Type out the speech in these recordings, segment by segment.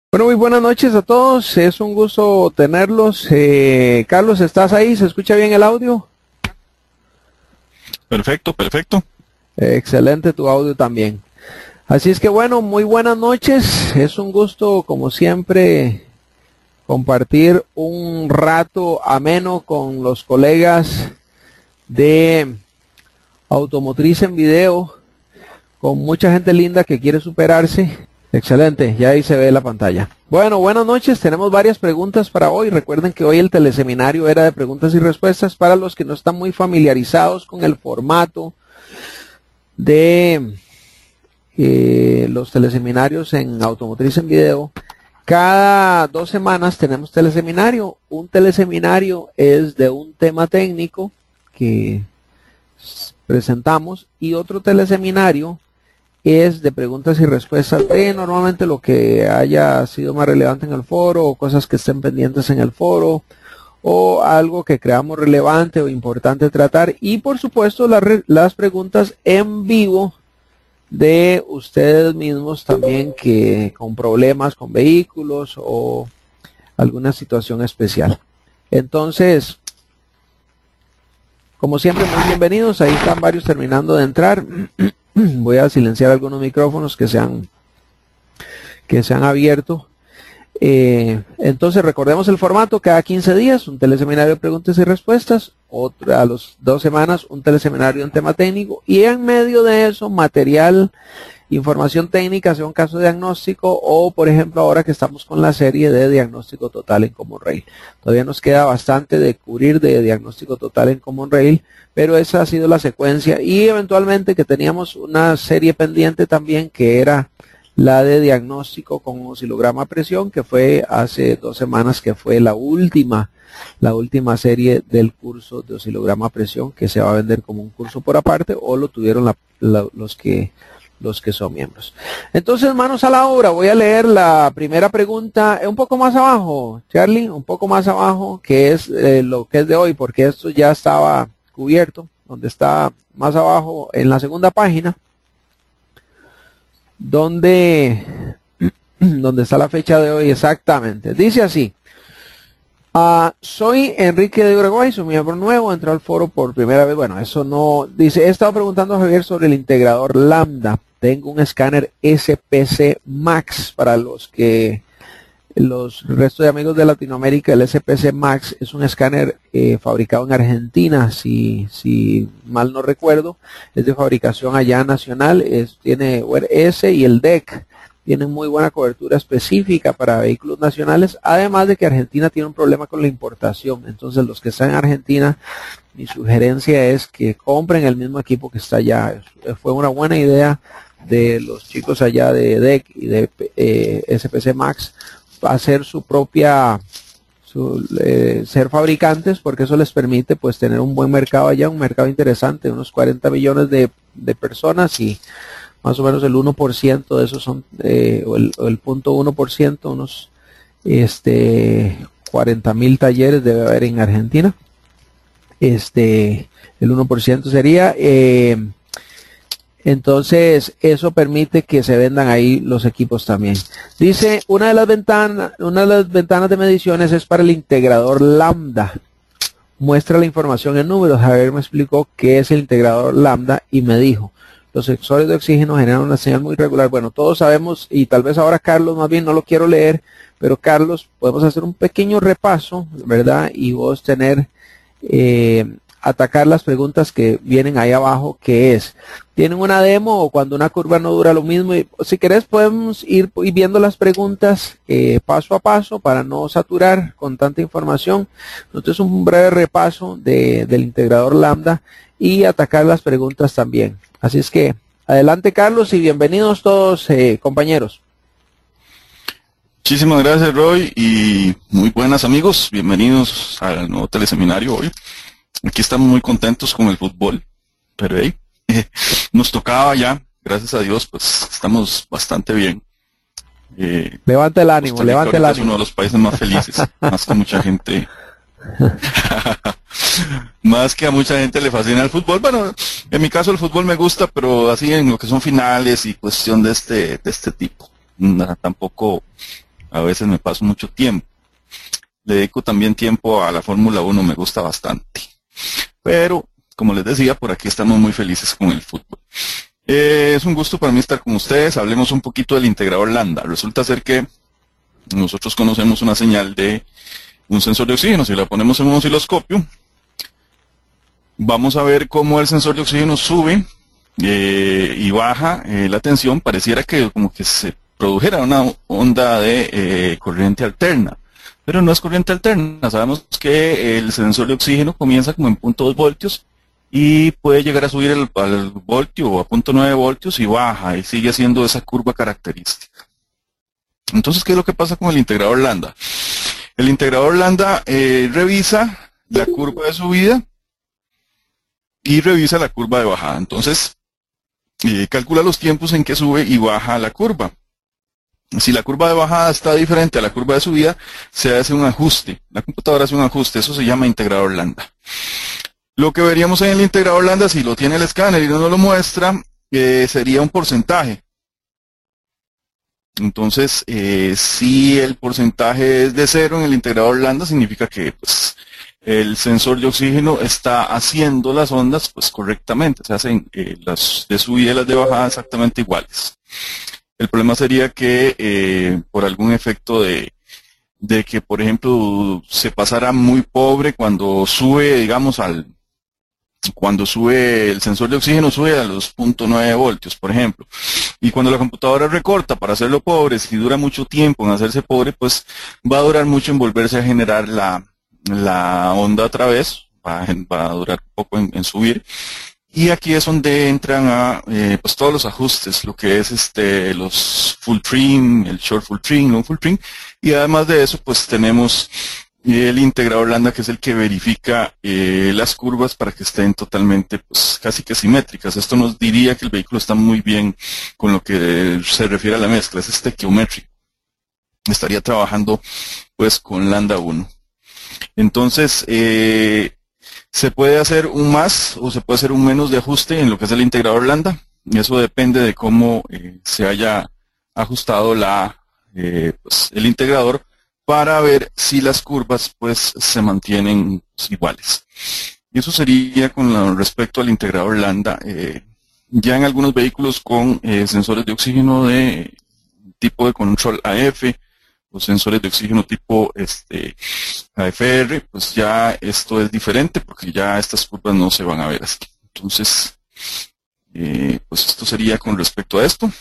Bueno, muy buenas noches a todos, es un gusto tenerlos. Carlos, ¿estás ahí? ¿Se escucha bien el audio? Perfecto, perfecto. Excelente tu audio también. Así es que bueno, muy buenas noches, es un gusto como siempre compartir un rato ameno con los colegas de Automotriz en Video, con mucha gente linda que quiere superarse. Excelente, ya ahí se ve la pantalla. Bueno, buenas noches, tenemos varias preguntas para hoy. Recuerden que hoy el teleseminario era de preguntas y respuestas. Para los que no están muy familiarizados con el formato de los teleseminarios en Automotriz en Video, cada 2 semanas tenemos teleseminario. Un teleseminario es de un tema técnico que presentamos y otro teleseminario es de preguntas y respuestas de normalmente lo que haya sido más relevante en el foro o cosas que estén pendientes en el foro o algo que creamos relevante o importante tratar, y por supuesto las preguntas en vivo de ustedes mismos también, que con problemas con vehículos o alguna situación especial. Entonces, como siempre, muy bienvenidos. Ahí están varios terminando de entrar. Voy a silenciar algunos micrófonos que se han abierto. Entonces recordemos el formato: cada 15 días un teleseminario de preguntas y respuestas, a las 2 semanas un teleseminario en tema técnico, y en medio de eso material, información técnica, sea un caso de diagnóstico o por ejemplo ahora que estamos con la serie de diagnóstico total en Common Rail. Todavía nos queda bastante de cubrir de diagnóstico total en Common Rail, pero esa ha sido la secuencia, y eventualmente que teníamos una serie pendiente también que era la de diagnóstico con oscilograma a presión, que fue hace 2 semanas, que fue la última serie del curso de oscilograma a presión, que se va a vender como un curso por aparte, o lo tuvieron los que son miembros. Entonces, manos a la obra. Voy a leer la primera pregunta un poco más abajo, Charlie, un poco más abajo, que es lo que es de hoy, porque esto ya estaba cubierto, donde está más abajo en la segunda página, donde está la fecha de hoy exactamente. Dice así: soy Enrique de Uruguay, soy miembro nuevo, entró al foro por primera vez. Bueno, eso no dice. He estado preguntando a Javier sobre el integrador Lambda. Tengo un escáner SPC Max. Para los restos de amigos de Latinoamérica, el SPC Max es un escáner fabricado en Argentina, si mal no recuerdo. Es de fabricación allá nacional, tiene S y el DEC. Tienen muy buena cobertura específica para vehículos nacionales, además de que Argentina tiene un problema con la importación. Entonces, los que están en Argentina, mi sugerencia es que compren el mismo equipo que está allá. Fue una buena idea de los chicos allá de DEC y de SPC Max hacer su propia, ser fabricantes, porque eso les permite pues tener un buen mercado allá, un mercado interesante, unos 40 millones de personas, y más o menos el 1% de esos son, o el 0.1%, unos 40,000 talleres debe haber en Argentina. El 1% sería, entonces eso permite que se vendan ahí los equipos también. Dice, una de las ventanas de mediciones es para el integrador Lambda. Muestra la información en números. Javier me explicó qué es el integrador Lambda y me dijo: los sensores de oxígeno generan una señal muy regular. Bueno, todos sabemos, y tal vez ahora Carlos, más bien no lo quiero leer, pero Carlos, podemos hacer un pequeño repaso, ¿verdad? Y vos atacar las preguntas que vienen ahí abajo, que es: ¿tienen una demo o cuando una curva no dura lo mismo? Y si querés podemos ir viendo las preguntas paso a paso para no saturar con tanta información. Entonces, un breve repaso del integrador Lambda y atacar las preguntas también. Así es que adelante, Carlos, y bienvenidos todos, compañeros. Muchísimas gracias, Roy, y muy buenas, amigos. Bienvenidos al nuevo teleseminario hoy. Aquí estamos muy contentos con el fútbol, pero nos tocaba ya, gracias a Dios, pues estamos bastante bien. Levante el ánimo, levante el ánimo. Es uno de los países más felices, más que mucha gente. Más que a mucha gente le fascina el fútbol. Bueno, en mi caso el fútbol me gusta, pero así en lo que son finales y cuestión de este tipo. Tampoco a veces me paso mucho tiempo. Le dedico también tiempo a la Fórmula 1, me gusta bastante. Pero, como les decía, por aquí estamos muy felices con el fútbol. Es un gusto para mí estar con ustedes. Hablemos un poquito del integrador lambda. Resulta ser que nosotros conocemos una señal de un sensor de oxígeno. Si la ponemos en un osciloscopio, vamos a ver cómo el sensor de oxígeno sube y baja la tensión. Pareciera que como que se produjera una onda de corriente alterna. Pero no es corriente alterna. Sabemos que el sensor de oxígeno comienza como en 0.2 voltios y puede llegar a subir al voltio o a 0.9 voltios y baja y sigue haciendo esa curva característica. Entonces, ¿qué es lo que pasa con el integrador lambda? El integrador lambda revisa la curva de subida y revisa la curva de bajada. Entonces, calcula los tiempos en que sube y baja la curva. Si la curva de bajada está diferente a la curva de subida, se hace un ajuste. La computadora hace un ajuste, eso se llama integrador lambda. Lo que veríamos en el integrador lambda, si lo tiene el escáner y no lo muestra, sería un porcentaje. Entonces, si el porcentaje es de 0 en el integrador lambda, significa que pues, el sensor de oxígeno está haciendo las ondas pues, correctamente. Se hacen las de subida y las de bajada exactamente iguales. El problema sería que por algún efecto de que, por ejemplo, se pasara muy pobre cuando sube, digamos, cuando sube el sensor de oxígeno, sube a los 0.9 voltios, por ejemplo. Y cuando la computadora recorta para hacerlo pobre, si dura mucho tiempo en hacerse pobre, pues va a durar mucho en volverse a generar la onda otra vez, va a durar un poco en subir. Y aquí es donde entran pues todos los ajustes, lo que es los full trim, el short full trim, long full trim, y además de eso pues tenemos el integrador lambda, que es el que verifica las curvas para que estén totalmente pues casi que simétricas. Esto nos diría que el vehículo está muy bien con lo que se refiere a la mezcla, es estequiométrico. Estaría trabajando pues con lambda 1. Entonces, se puede hacer un más o se puede hacer un menos de ajuste en lo que es el integrador lambda. Y eso depende de cómo se haya ajustado pues, el integrador para ver si las curvas pues se mantienen pues, iguales. Y eso sería con respecto al integrador lambda. Ya en algunos vehículos con sensores de oxígeno de tipo de control AF, los sensores de oxígeno tipo AFR, pues ya esto es diferente porque ya estas curvas no se van a ver así. Entonces, pues esto sería con respecto a esto.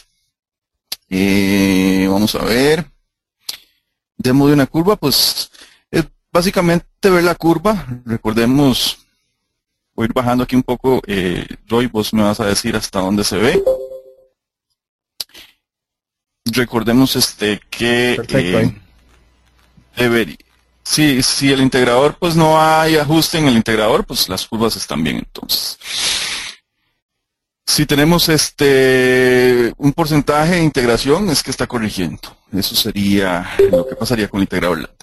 Vamos a ver. Demo de una curva, pues es básicamente ver la curva. Recordemos, voy a ir bajando aquí un poco. Roy, vos me vas a decir hasta dónde se ve. Recordemos que si el integrador pues no hay ajuste en el integrador, pues las curvas están bien. Entonces, si tenemos un porcentaje de integración, es que está corrigiendo. Eso sería lo que pasaría con el integrador lambda.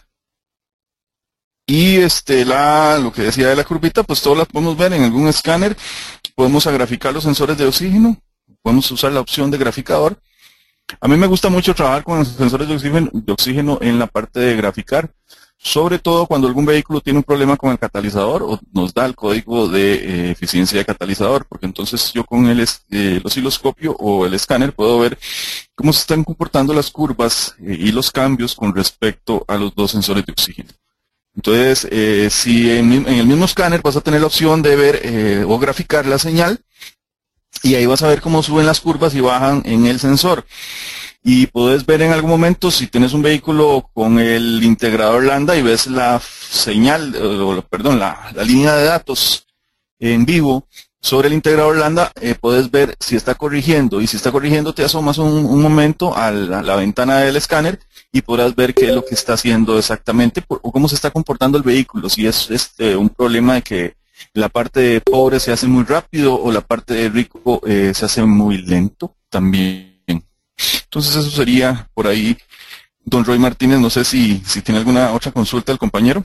Y lo que decía de la curvita, pues todas las podemos ver en algún escáner. Podemos graficar los sensores de oxígeno, podemos usar la opción de graficador. A mí me gusta mucho trabajar con los sensores de oxígeno en la parte de graficar, sobre todo cuando algún vehículo tiene un problema con el catalizador o nos da el código de eficiencia de catalizador, porque entonces yo con el osciloscopio o el escáner puedo ver cómo se están comportando las curvas y los cambios con respecto a los dos sensores de oxígeno. Entonces, si en el mismo escáner vas a tener la opción de ver o graficar la señal, y ahí vas a ver cómo suben las curvas y bajan en el sensor. Y puedes ver en algún momento si tienes un vehículo con el integrador lambda y ves la señal, la línea de datos en vivo sobre el integrador lambda, puedes ver si está corrigiendo. Y si está corrigiendo, te asomas un momento a la ventana del escáner y podrás ver qué es lo que está haciendo exactamente o cómo se está comportando el vehículo. Si es un problema de que la parte de pobre se hace muy rápido o la parte de rico se hace muy lento también. Entonces eso sería por ahí, don Roy Martínez. No sé si tiene alguna otra consulta el compañero.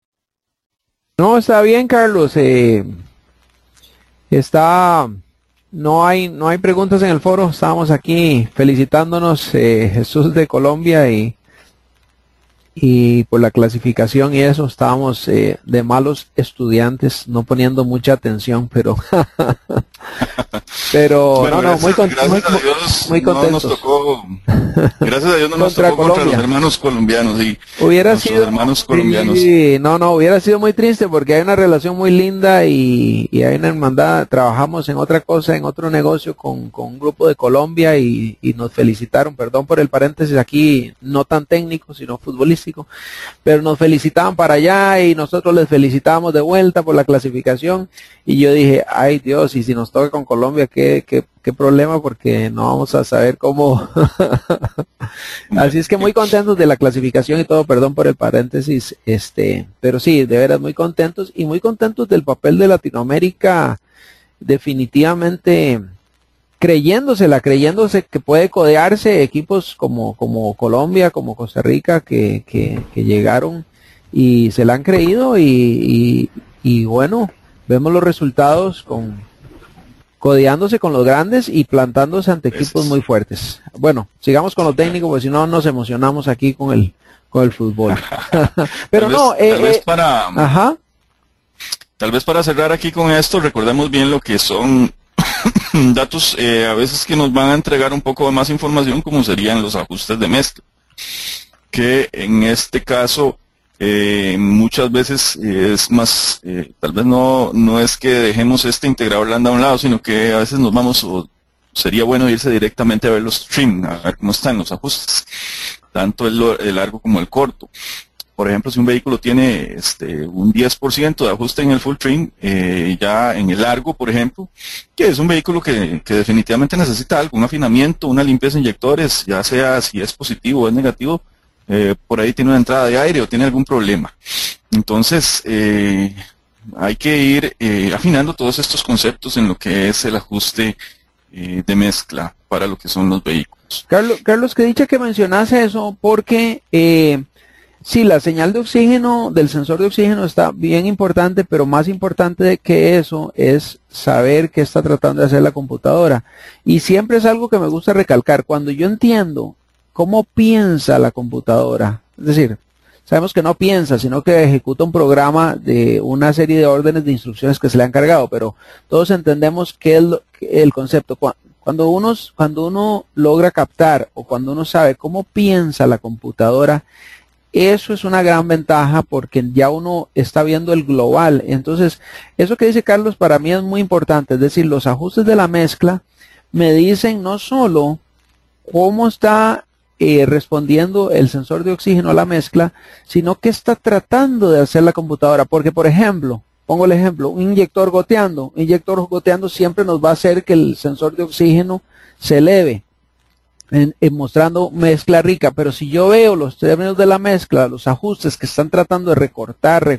No, está bien, Carlos. Está no hay preguntas en el foro. Estábamos aquí felicitándonos, Jesús de Colombia y por la clasificación y eso. Estábamos de malos estudiantes, no poniendo mucha atención, pero bueno, no, muy contentos. No nos tocó, gracias a Dios no nos tocó contra los hermanos colombianos y hubiera sido hermanos colombianos. Sí, no, hubiera sido muy triste porque hay una relación muy linda y hay una hermandad. Trabajamos en otra cosa, en otro negocio con un grupo de Colombia y nos felicitaron, perdón por el paréntesis aquí, no tan técnico sino futbolístico, pero nos felicitaban para allá y nosotros les felicitamos de vuelta por la clasificación. Y yo dije, ay Dios, y si nos toca con Colombia, qué problema, porque no vamos a saber cómo. Así es que muy contentos de la clasificación y todo, perdón por el paréntesis, pero sí, de veras muy contentos y muy contentos del papel de Latinoamérica, definitivamente creyéndose que puede codearse equipos como Colombia, como Costa Rica, que llegaron y se la han creído y bueno, vemos los resultados codeándose con los grandes y plantándose ante equipos muy fuertes. Bueno, sigamos con lo técnico, porque si no nos emocionamos aquí con el fútbol. Pero tal vez para cerrar aquí con esto, recordemos bien lo que son datos a veces que nos van a entregar un poco más información, como serían los ajustes de mezcla, que en este caso muchas veces es más, tal vez no es que dejemos este integrador lambda a un lado, sino que a veces nos vamos, o sería bueno irse directamente a ver los stream, a ver cómo están los ajustes, tanto el largo como el corto. Por ejemplo, si un vehículo tiene un 10% de ajuste en el full trim, ya en el largo, por ejemplo, que es un vehículo que definitivamente necesita algún afinamiento, una limpieza de inyectores, ya sea si es positivo o es negativo, por ahí tiene una entrada de aire o tiene algún problema. Entonces, hay que ir afinando todos estos conceptos en lo que es el ajuste de mezcla para lo que son los vehículos. Carlos, que dicha que mencionase eso, porque sí, la señal de oxígeno del sensor de oxígeno está bien importante, pero más importante que eso es saber qué está tratando de hacer la computadora. Y siempre es algo que me gusta recalcar. Cuando yo entiendo cómo piensa la computadora, es decir, sabemos que no piensa, sino que ejecuta un programa de una serie de órdenes de instrucciones que se le han cargado, pero todos entendemos que el concepto. Cuando uno logra captar o cuando uno sabe cómo piensa la computadora, eso es una gran ventaja porque ya uno está viendo el global. Entonces, eso que dice Carlos para mí es muy importante. Es decir, los ajustes de la mezcla me dicen no solo cómo está respondiendo el sensor de oxígeno a la mezcla, sino qué está tratando de hacer la computadora. Porque, por ejemplo, pongo el ejemplo, un inyector goteando siempre nos va a hacer que el sensor de oxígeno se eleve. Mostrando mezcla rica, pero si yo veo los términos de la mezcla, los ajustes que están tratando de recortar,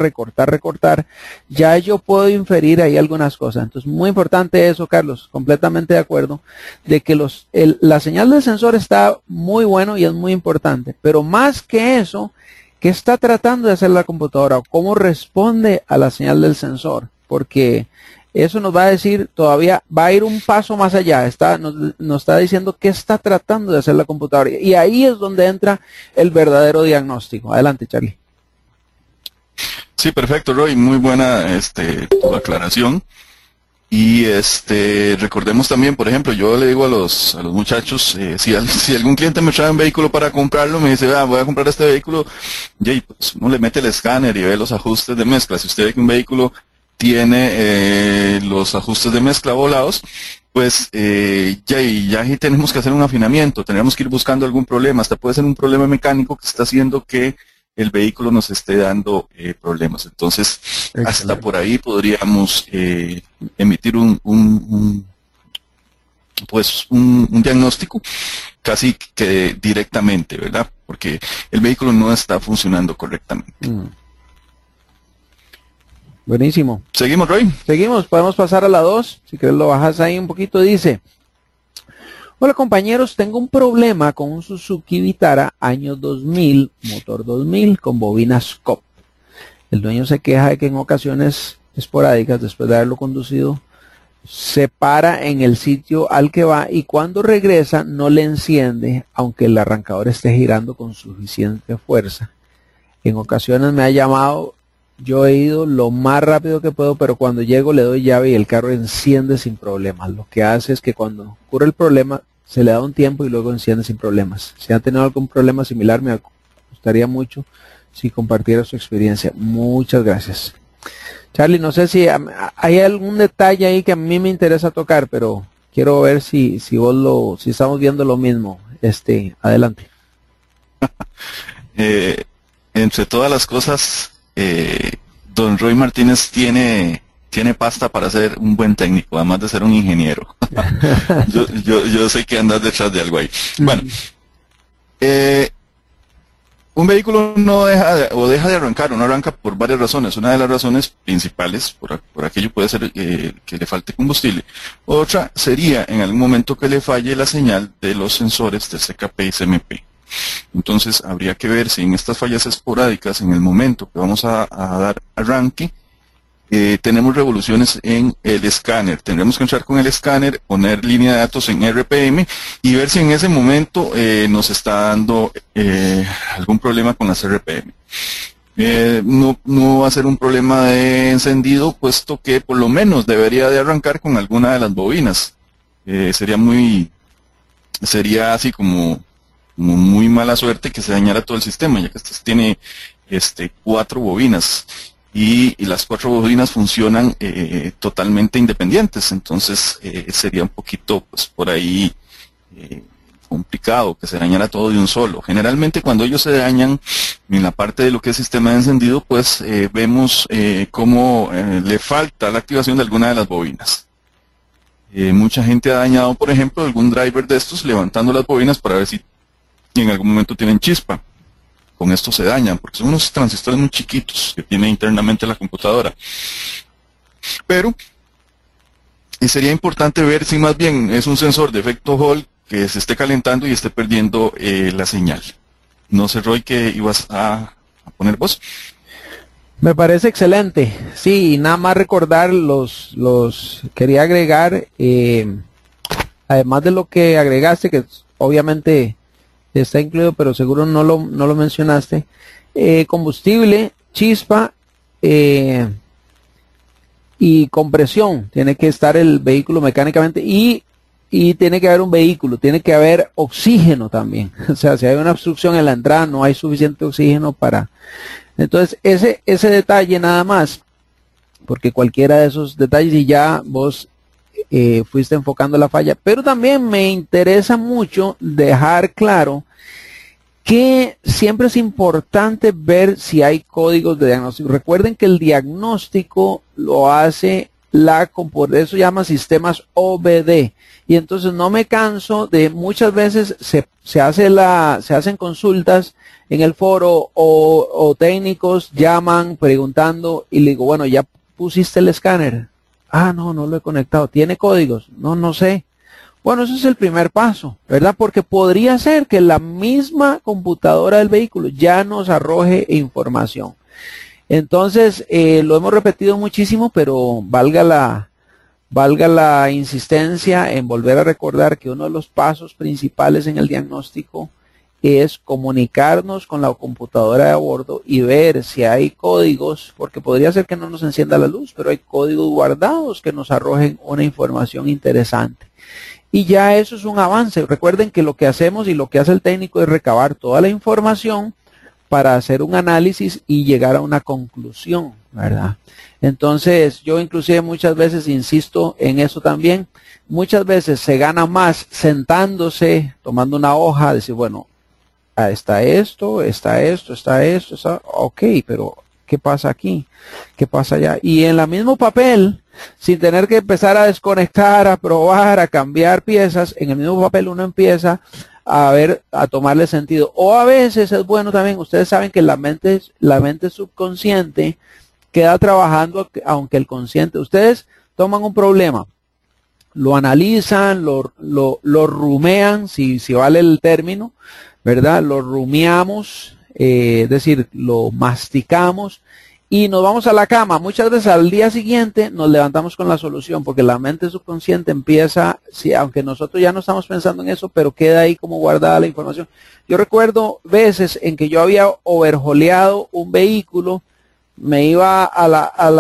ya yo puedo inferir ahí algunas cosas. Entonces, muy importante eso, Carlos, completamente de acuerdo, de que la señal del sensor está muy bueno y es muy importante, pero más que eso, ¿qué está tratando de hacer la computadora? ¿Cómo responde a la señal del sensor? Porque eso nos va a decir, todavía va a ir un paso más allá, nos está diciendo qué está tratando de hacer la computadora. Y ahí es donde entra el verdadero diagnóstico. Adelante, Charlie. Sí, perfecto, Roy, muy buena tu aclaración. Y recordemos también, por ejemplo, yo le digo a los muchachos, si algún cliente me trae un vehículo para comprarlo, me dice, voy a comprar este vehículo, y pues uno le mete el escáner y ve los ajustes de mezcla. Si usted ve que un vehículo tiene los ajustes de mezcla volados, pues ya ahí tenemos que hacer un afinamiento, tenemos que ir buscando algún problema, hasta puede ser un problema mecánico que está haciendo que el vehículo nos esté dando problemas. Entonces, excelente. Hasta por ahí podríamos emitir un diagnóstico casi que directamente, ¿verdad? Porque el vehículo no está funcionando correctamente. Buenísimo. ¿Seguimos, Roy? Seguimos, podemos pasar a la 2. Si quieres lo bajas ahí un poquito. Dice: hola compañeros, tengo un problema con un Suzuki Vitara año 2000, motor 2000, con bobina Scope. El dueño se queja de que en ocasiones esporádicas, después de haberlo conducido, se para en el sitio al que va y cuando regresa no le enciende aunque el arrancador esté girando con suficiente fuerza. En ocasiones me ha llamado, yo he ido lo más rápido que puedo, pero cuando llego le doy llave y el carro enciende sin problemas. Lo que hace es que cuando ocurre el problema se le da un tiempo y luego enciende sin problemas. Si han tenido algún problema similar me gustaría mucho si compartiera su experiencia. Muchas gracias. Charlie, no sé si hay algún detalle ahí que a mí me interesa tocar, pero quiero ver si estamos viendo lo mismo. Adelante. Entre todas las cosas, don Roy Martínez tiene pasta para ser un buen técnico, además de ser un ingeniero. yo sé que andas detrás de algo ahí. Bueno, un vehículo no deja de arrancar, o no arranca por varias razones. Una de las razones principales, por aquello puede ser que le falte combustible. Otra sería en algún momento que le falle la señal de los sensores de CKP y CMP. Entonces habría que ver si en estas fallas esporádicas, en el momento que vamos a dar arranque, tenemos revoluciones en el escáner. Tendremos que entrar con el escáner, poner línea de datos en RPM y ver si en ese momento nos está dando algún problema con las RPM. No va a ser un problema de encendido, puesto que por lo menos debería de arrancar con alguna de las bobinas. Sería así como muy mala suerte que se dañara todo el sistema, ya que este tiene 4 bobinas. Y las 4 bobinas funcionan totalmente independientes, entonces sería un poquito pues por ahí complicado que se dañara todo de un solo. Generalmente cuando ellos se dañan en la parte de lo que es sistema de encendido, pues vemos cómo le falta la activación de alguna de las bobinas. Mucha gente ha dañado, por ejemplo, algún driver de estos levantando las bobinas para ver si en algún momento tienen chispa. Con esto se dañan, porque son unos transistores muy chiquitos que tiene internamente la computadora. Pero sería importante ver si más bien es un sensor de efecto Hall que se esté calentando y esté perdiendo la señal. No sé, Roy, ¿qué ibas a poner vos? Me parece excelente. Sí, y nada más recordar quería agregar, además de lo que agregaste, que obviamente está incluido, pero seguro no lo mencionaste, combustible, chispa y compresión. Tiene que estar el vehículo mecánicamente y tiene que haber un vehículo, tiene que haber oxígeno también. O sea, si hay una obstrucción en la entrada, no hay suficiente oxígeno para... Entonces, ese detalle nada más, porque cualquiera de esos detalles y ya vos fuiste enfocando la falla, pero también me interesa mucho dejar claro que siempre es importante ver si hay códigos de diagnóstico. Recuerden que el diagnóstico lo hace por eso llama sistemas OBD, y entonces no me canso de muchas veces se hacen consultas en el foro o técnicos llaman preguntando y le digo, bueno, ¿ya pusiste el escáner? Ah, no lo he conectado. ¿Tiene códigos? No sé. Bueno, ese es el primer paso, ¿verdad? Porque podría ser que la misma computadora del vehículo ya nos arroje información. Entonces, lo hemos repetido muchísimo, pero valga la insistencia en volver a recordar que uno de los pasos principales en el diagnóstico es comunicarnos con la computadora de a bordo y ver si hay códigos, porque podría ser que no nos encienda la luz, pero hay códigos guardados que nos arrojen una información interesante. Y ya eso es un avance. Recuerden que lo que hacemos y lo que hace el técnico es recabar toda la información para hacer un análisis y llegar a una conclusión, ¿verdad? Entonces, yo inclusive muchas veces insisto en eso también. Muchas veces se gana más sentándose, tomando una hoja, decir, bueno, está esto, ok, pero ¿qué pasa aquí? ¿Qué pasa allá? Y en el mismo papel, sin tener que empezar a desconectar, a probar, a cambiar piezas, en el mismo papel uno empieza a ver, a tomarle sentido. O a veces es bueno también, ustedes saben que la mente subconsciente queda trabajando, aunque el consciente, ustedes toman un problema, lo analizan, lo rumean, si vale el término, ¿verdad? Lo rumiamos, es decir, lo masticamos y nos vamos a la cama. Muchas veces al día siguiente nos levantamos con la solución, porque la mente subconsciente empieza, sí, aunque nosotros ya no estamos pensando en eso, pero queda ahí como guardada la información. Yo recuerdo veces en que yo había overholeado un vehículo, me iba a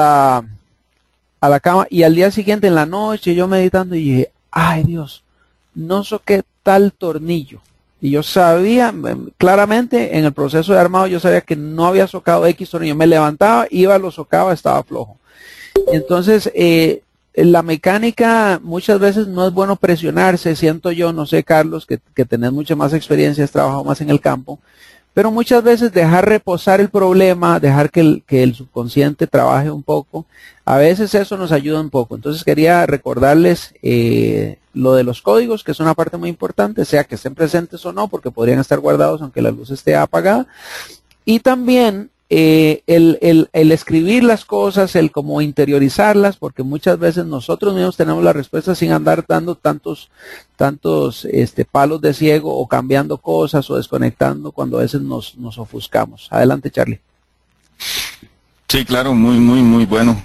la cama y al día siguiente en la noche yo meditando y dije, ay Dios, no soqué tal tornillo. Y yo sabía, claramente en el proceso de armado, yo sabía que no había socado X tornillo. Me levantaba, iba, lo socaba, estaba flojo. Entonces, la mecánica muchas veces no es bueno presionarse, siento yo, no sé Carlos, que tenés mucha más experiencia, has trabajado más en el campo, pero muchas veces dejar reposar el problema, dejar que el subconsciente trabaje un poco, a veces eso nos ayuda un poco. Entonces quería recordarles lo de los códigos, que es una parte muy importante, sea que estén presentes o no, porque podrían estar guardados aunque la luz esté apagada. Y también el escribir las cosas, el como interiorizarlas, porque muchas veces nosotros mismos tenemos la respuesta sin andar dando tantos palos de ciego o cambiando cosas o desconectando cuando a veces nos ofuscamos. Adelante, Charlie. Sí, claro, muy bueno.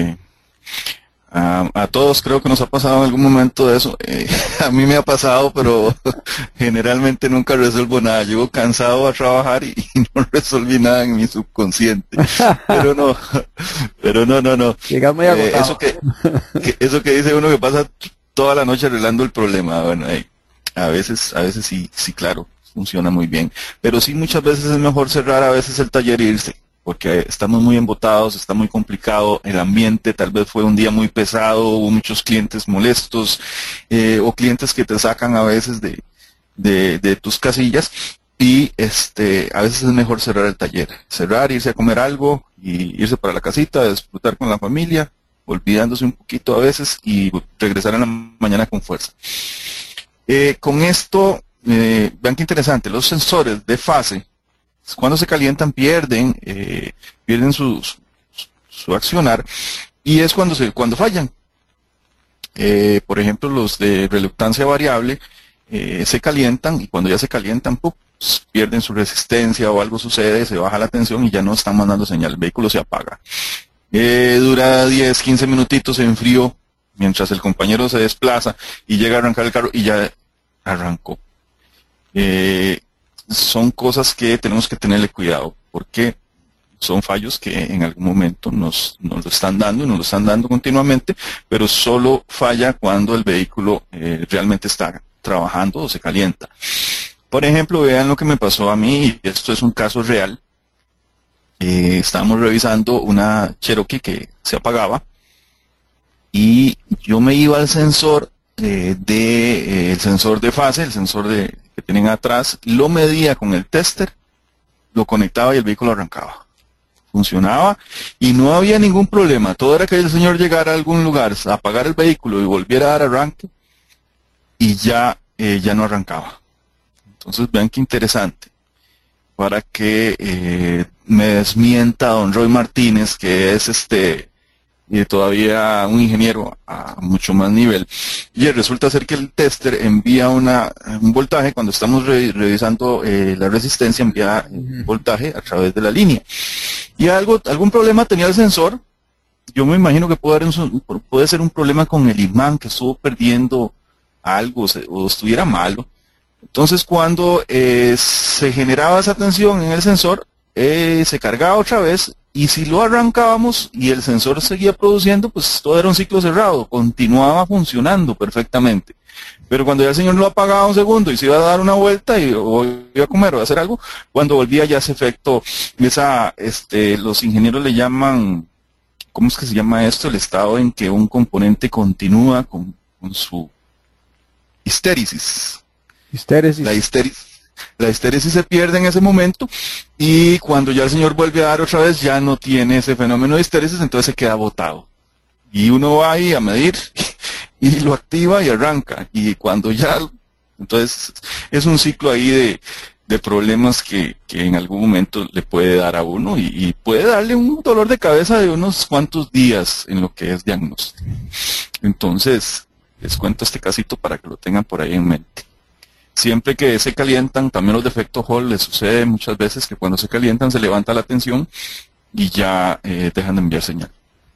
A todos creo que nos ha pasado en algún momento de eso. A mí me ha pasado, pero generalmente nunca resuelvo nada. Llego cansado a trabajar y no resolví nada en mi subconsciente. Pero no. Llegas muy agotado. Eso que dice uno que pasa toda la noche arreglando el problema. Bueno, a veces sí, claro, funciona muy bien. Pero sí, muchas veces es mejor cerrar a veces el taller e irse, porque estamos muy embotados, está muy complicado, el ambiente tal vez fue un día muy pesado, hubo muchos clientes molestos, o clientes que te sacan a veces de tus casillas, y a veces es mejor cerrar el taller, irse a comer algo, y irse para la casita, disfrutar con la familia, olvidándose un poquito a veces, y regresar en la mañana con fuerza. Con esto, vean qué interesante, los sensores de fase, cuando se calientan pierden su accionar, y es cuando fallan. Por ejemplo, los de reluctancia variable se calientan, y cuando ya se calientan, pierden su resistencia o algo sucede, se baja la tensión y ya no están mandando señal, el vehículo se apaga. Dura 10, 15 minutitos en frío mientras el compañero se desplaza y llega a arrancar el carro y ya arrancó. Son cosas que tenemos que tenerle cuidado, porque son fallos que en algún momento nos lo están dando, y nos lo están dando continuamente, pero solo falla cuando el vehículo realmente está trabajando o se calienta. Por ejemplo, vean lo que me pasó a mí, y esto es un caso real. Estábamos revisando una Cherokee que se apagaba, y yo me iba al sensor el sensor de fase, el sensor que tienen atrás, lo medía con el tester, lo conectaba y el vehículo arrancaba. Funcionaba y no había ningún problema. Todo era que el señor llegara a algún lugar, a apagar el vehículo y volviera a dar arranque y ya no arrancaba. Entonces vean qué interesante. Para que me desmienta don Roy Martínez, que es todavía un ingeniero a mucho más nivel, y resulta ser que el tester envía un voltaje cuando estamos revisando la resistencia, envía un voltaje a través de la línea, y algún problema tenía el sensor. Yo me imagino que puede ser un problema con el imán, que estuvo perdiendo algo o estuviera malo. Entonces cuando se generaba esa tensión en el sensor, se cargaba otra vez, y si lo arrancábamos y el sensor seguía produciendo, pues todo era un ciclo cerrado, continuaba funcionando perfectamente. Pero cuando ya el señor lo apagaba un segundo y se iba a dar una vuelta o iba a comer o a hacer algo, cuando volvía ya ese efecto, los ingenieros le llaman, ¿cómo es que se llama esto? El estado en que un componente continúa con su histéresis. La histéresis se pierde en ese momento, y cuando ya el señor vuelve a dar otra vez, ya no tiene ese fenómeno de histéresis, entonces se queda botado. Y uno va ahí a medir y lo activa y arranca. Y cuando ya, entonces es un ciclo ahí de problemas que en algún momento le puede dar a uno, y puede darle un dolor de cabeza de unos cuantos días en lo que es diagnóstico. Entonces, les cuento este casito para que lo tengan por ahí en mente. Siempre que se calientan, también los defectos Hall les sucede muchas veces que cuando se calientan se levanta la tensión, y ya dejan de enviar señal.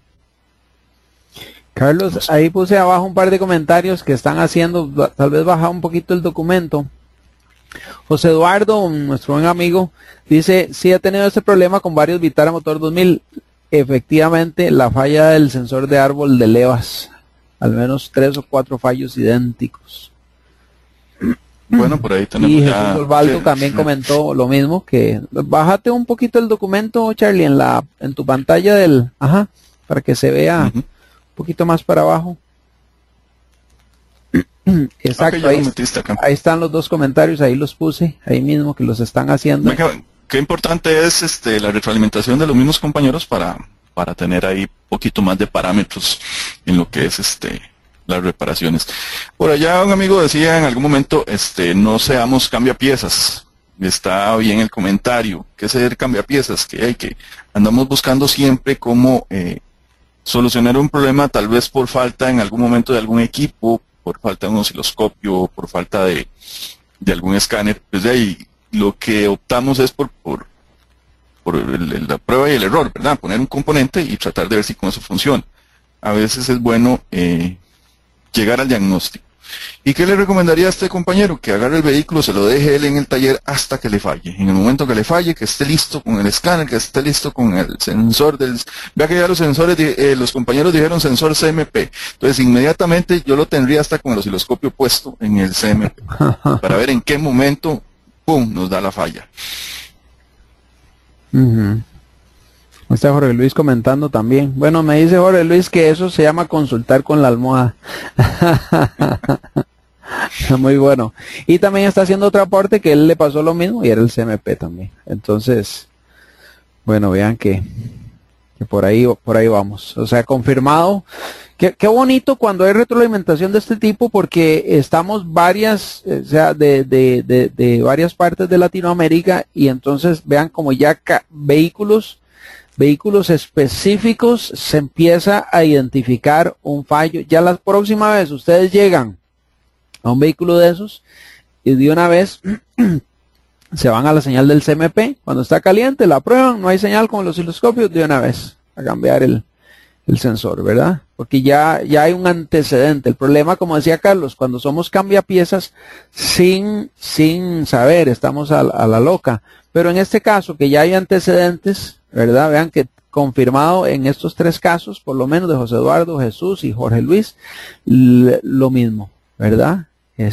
Carlos, ahí puse abajo un par de comentarios que están haciendo, tal vez baja un poquito el documento. José Eduardo, nuestro buen amigo, dice, sí ha tenido este problema con varios Vitara Motor 2000. Efectivamente, la falla del sensor de árbol de levas, al menos 3 o 4 fallos idénticos. Bueno, por ahí tenemos y ya... Jesús Osvaldo también comentó lo mismo, que bájate un poquito el documento, Charlie, en tu pantalla para que se vea un poquito más para abajo. Exacto, Okay, ahí están los dos comentarios, ahí los puse, ahí mismo que los están haciendo. Venga, qué importante es la retroalimentación de los mismos compañeros para tener ahí un poquito más de parámetros en lo que es las reparaciones. Por allá un amigo decía en algún momento, no seamos cambiapiezas. Está bien el comentario. ¿Qué es ser cambiapiezas? Que andamos buscando siempre cómo solucionar un problema, tal vez por falta en algún momento de algún equipo, por falta de un osciloscopio, por falta de algún escáner. Pues de ahí lo que optamos es por la prueba y el error, ¿verdad? Poner un componente y tratar de ver si con eso funciona. A veces es bueno llegar al diagnóstico. ¿Y qué le recomendaría a este compañero? Que agarre el vehículo, se lo deje él en el taller hasta que le falle. En el momento que le falle, que esté listo con el escáner, que esté listo con el sensor del... Vea que ya los sensores, los compañeros dijeron sensor CMP. Entonces, inmediatamente yo lo tendría hasta con el osciloscopio puesto en el CMP. Para ver en qué momento, ¡pum!, nos da la falla. Está Jorge Luis comentando también. Bueno, me dice Jorge Luis que eso se llama consultar con la almohada. Muy bueno. Y también está haciendo otro aporte que él le pasó lo mismo y era el CMP también. Entonces, bueno, vean que por ahí vamos. O sea, confirmado. Qué bonito cuando hay retroalimentación de este tipo porque estamos de varias partes de Latinoamérica y entonces vean como ya vehículos específicos se empieza a identificar un fallo. Ya la próxima vez ustedes llegan a un vehículo de esos y de una vez se van a la señal del CMP. Cuando está caliente la prueban, no hay señal con los osciloscopios, de una vez a cambiar el sensor, ¿verdad? Porque ya hay un antecedente. El problema, como decía Carlos, cuando somos cambiapiezas sin saber, estamos a la loca. Pero en este caso, que ya hay antecedentes, ¿verdad? Vean que confirmado en estos 3 casos, por lo menos de José Eduardo, Jesús y Jorge Luis, lo mismo, ¿verdad?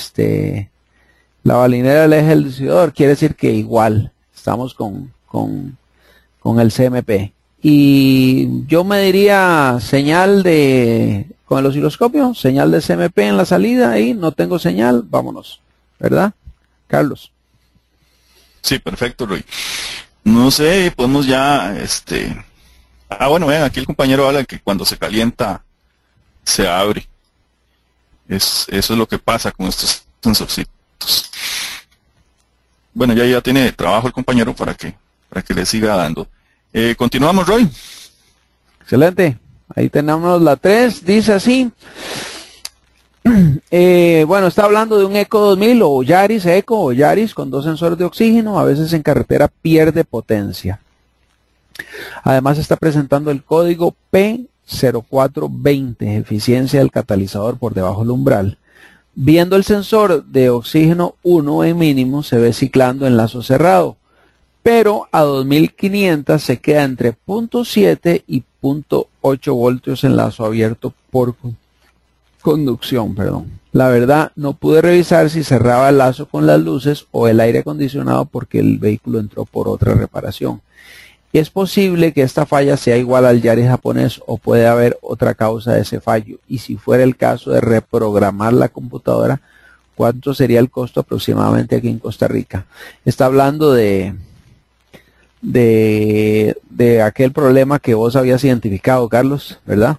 La balinera del eje del distribuidor quiere decir que igual estamos con el CMP. Y yo me diría señal con el osciloscopio, señal de CMP en la salida y no tengo señal, vámonos, ¿verdad? Carlos. Sí, perfecto, Roy. No sé, podemos ya, bueno, vean, aquí el compañero habla que cuando se calienta, se abre. Eso es lo que pasa con estos sensorcitos. Bueno, ya tiene trabajo el compañero para que le siga dando. Continuamos, Roy. Excelente. Ahí tenemos la 3, dice así. Bueno, está hablando de un Eco 2000 o Yaris Eco o Yaris con 2 sensores de oxígeno. A veces en carretera pierde potencia. Además está presentando el código P0420, eficiencia del catalizador por debajo del umbral. Viendo el sensor de oxígeno 1 en mínimo, se ve ciclando en lazo cerrado, pero a 2500 se queda entre 0.7 y 0.8 voltios en lazo abierto por conducción, La verdad, no pude revisar si cerraba el lazo con las luces o el aire acondicionado porque el vehículo entró por otra reparación. Es posible que esta falla sea igual al Yaris japonés o puede haber otra causa de ese fallo. Y si fuera el caso de reprogramar la computadora, ¿cuánto sería el costo aproximadamente aquí en Costa Rica? Está hablando de aquel problema que vos habías identificado, Carlos, ¿verdad?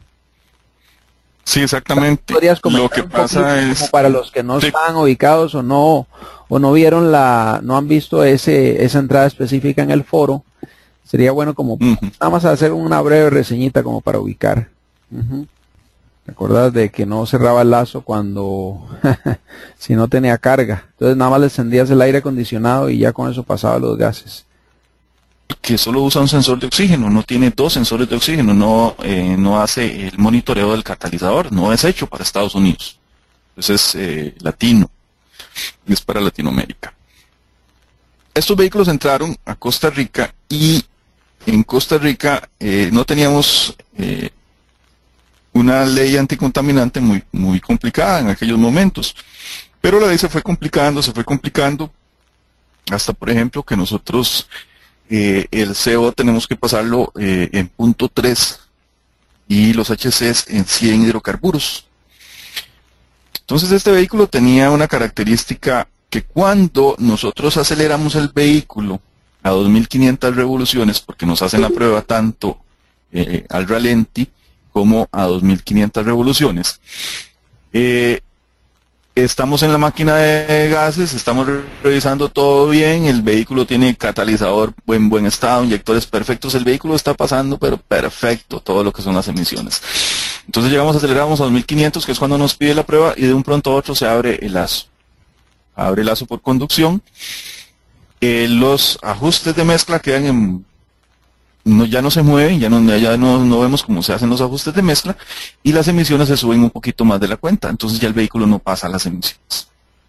Sí, exactamente. ¿Podrías comentar lo que pasa es como para los que no están ubicados o no vieron no han visto esa entrada específica en el foro? Sería bueno como nada más hacer una breve reseñita como para ubicar. ¿Te acuerdas de que no cerraba el lazo cuando si no tenía carga? Entonces nada más le encendías el aire acondicionado y ya con eso pasaba los gases. que solo usa un sensor de oxígeno, no tiene dos sensores de oxígeno, no hace el monitoreo del catalizador, no es hecho para Estados Unidos. Entonces es latino, es para Latinoamérica. Estos vehículos entraron a Costa Rica y en Costa Rica no teníamos una ley anticontaminante muy complicada en aquellos momentos. Pero la ley se fue complicando, hasta por ejemplo que nosotros el CO tenemos que pasarlo en punto 3 y los HCs en 100 hidrocarburos. Entonces este vehículo tenía una característica que cuando nosotros aceleramos el vehículo a 2500 revoluciones, porque nos hacen la prueba tanto al ralenti como a 2500 revoluciones, estamos en la máquina de gases, estamos revisando todo bien, el vehículo tiene catalizador en buen estado, inyectores perfectos, el vehículo está pasando pero perfecto todo lo que son las emisiones. Entonces aceleramos a 2500, que es cuando nos pide la prueba, y de un pronto a otro se abre el lazo. Abre el lazo por conducción. Los ajustes de mezcla quedan ya no se mueven, ya no vemos cómo se hacen los ajustes de mezcla, y las emisiones se suben un poquito más de la cuenta, entonces ya el vehículo no pasa las emisiones.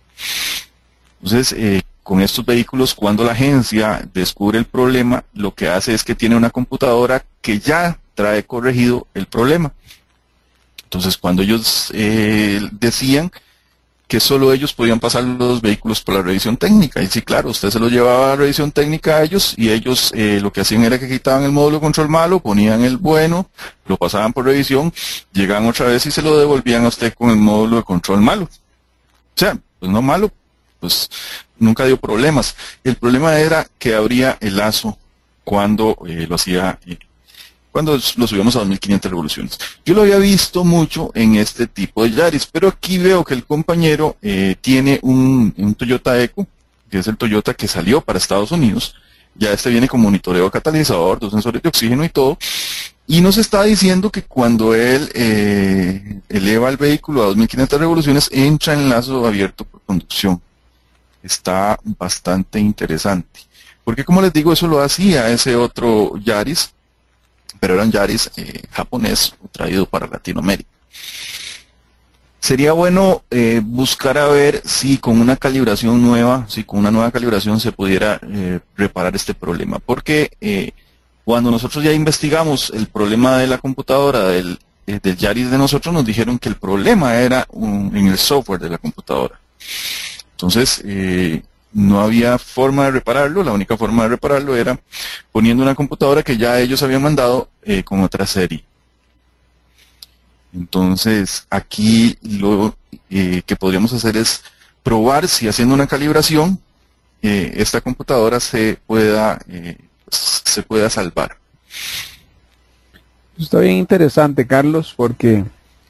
Entonces, con estos vehículos, cuando la agencia descubre el problema, lo que hace es que tiene una computadora que ya trae corregido el problema. Entonces, cuando ellos decían que solo ellos podían pasar los vehículos por la revisión técnica. Y sí, claro, usted se los llevaba a la revisión técnica a ellos, y ellos lo que hacían era que quitaban el módulo de control malo, ponían el bueno, lo pasaban por revisión, llegaban otra vez y se lo devolvían a usted con el módulo de control malo. O sea, pues no malo, pues nunca dio problemas. El problema era que abría el lazo cuando cuando lo subíamos a 2500 revoluciones. Yo lo había visto mucho en este tipo de Yaris, pero aquí veo que el compañero tiene un Toyota Eco, que es el Toyota que salió para Estados Unidos. Ya este viene con monitoreo de catalizador, 2 sensores de oxígeno y todo. Y nos está diciendo que cuando él eleva el vehículo a 2500 revoluciones, entra en lazo abierto por conducción. Está bastante interesante. Porque como les digo, eso lo hacía ese otro Yaris, pero era un Yaris japonés traído para Latinoamérica. Sería bueno buscar a ver si con una calibración nueva, si con una nueva calibración se pudiera reparar este problema. Porque cuando nosotros ya investigamos el problema de la computadora del Yaris de nosotros, nos dijeron que el problema era en el software de la computadora. Entonces, no había forma de repararlo, la única forma de repararlo era poniendo una computadora que ya ellos habían mandado con otra serie. Entonces, aquí lo que podríamos hacer es probar si haciendo una calibración, esta computadora se pueda salvar. Está bien interesante, Carlos, porque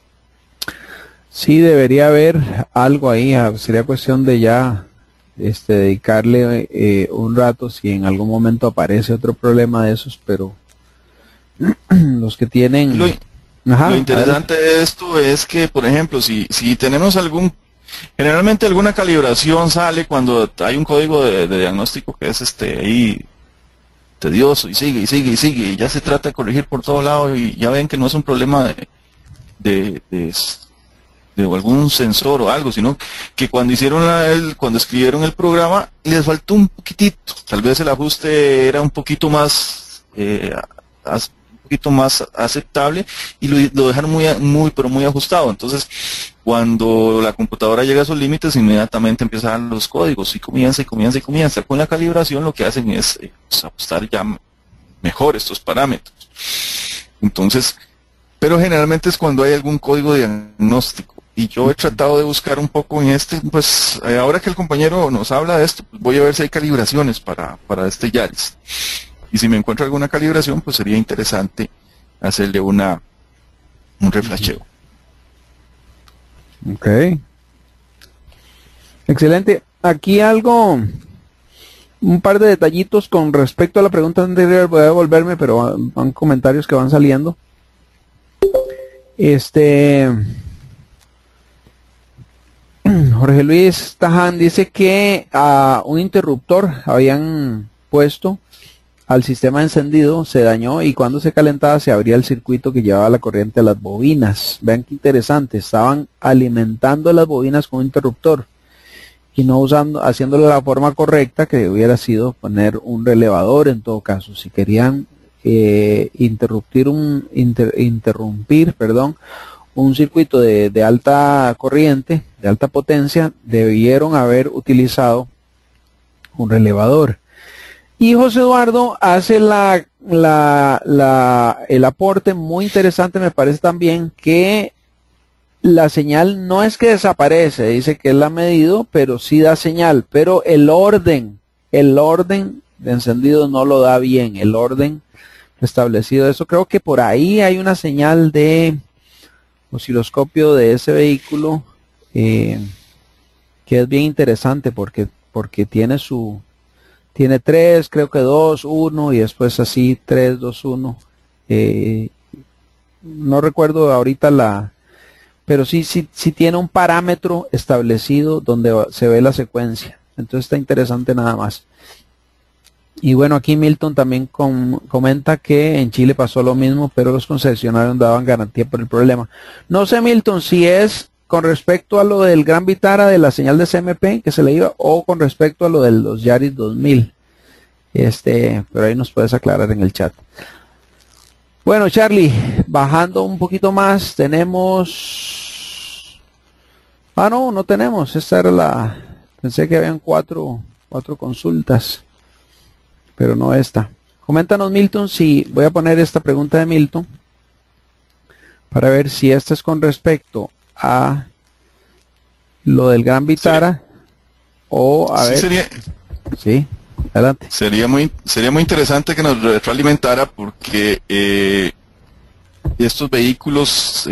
sí debería haber algo ahí. Sería cuestión de ya dedicarle un rato si en algún momento aparece otro problema de esos, pero los que tienen... Lo interesante de esto es que, por ejemplo, si tenemos generalmente alguna calibración sale cuando hay un código de diagnóstico que es ahí tedioso y sigue, y ya se trata de corregir por todo lado, y ya ven que no es un problema de algún sensor o algo, sino que cuando cuando escribieron el programa les faltó un poquitito, tal vez el ajuste era un poquito más aceptable, y lo dejaron muy ajustado. Entonces, cuando la computadora llega a sus límites, inmediatamente empiezan los códigos y comienza. Con la calibración lo que hacen es ajustar ya mejor estos parámetros. Entonces, pero generalmente es cuando hay algún código diagnóstico. Y yo he tratado de buscar un poco en pues ahora que el compañero nos habla de esto, pues voy a ver si hay calibraciones para este Yaris. Y si me encuentro alguna calibración, pues sería interesante hacerle un reflasheo. Ok. Excelente. Aquí un par de detallitos con respecto a la pregunta anterior. Voy a devolverme, pero van comentarios que van saliendo. Jorge Luis Taján dice que a un interruptor habían puesto al sistema de encendido, se dañó y cuando se calentaba se abría el circuito que llevaba la corriente a las bobinas. Vean qué interesante, estaban alimentando las bobinas con un interruptor y no haciéndolo de la forma correcta, que hubiera sido poner un relevador en todo caso. Si querían interrumpir un circuito de alta corriente, de alta potencia, debieron haber utilizado un relevador. Y José Eduardo hace el aporte muy interesante, me parece también, que la señal no es que desaparece, dice que él la ha medido, pero sí da señal, pero el orden de encendido no lo da bien, el orden establecido. Eso creo que por ahí hay una señal de osciloscopio de ese vehículo que es bien interesante porque tiene 3, creo que 2, 1 y después así 3, 2, 1. No recuerdo ahorita pero sí tiene un parámetro establecido donde se ve la secuencia. Entonces está interesante nada más. Y bueno, aquí Milton también comenta que en Chile pasó lo mismo, pero los concesionarios daban garantía por el problema. No sé, Milton, si es con respecto a lo del Gran Vitara de la señal de CMP que se le iba o con respecto a lo de los Yaris 2000. Pero ahí nos puedes aclarar en el chat. Bueno, Charlie, bajando un poquito más, tenemos... no tenemos. Esta era pensé que habían cuatro consultas, pero no esta. Coméntanos, Milton, si voy a poner esta pregunta de Milton para ver si esta es con respecto a lo del Gran Vitara o a ver. Sí, adelante. Sería muy interesante que nos retroalimentara porque estos vehículos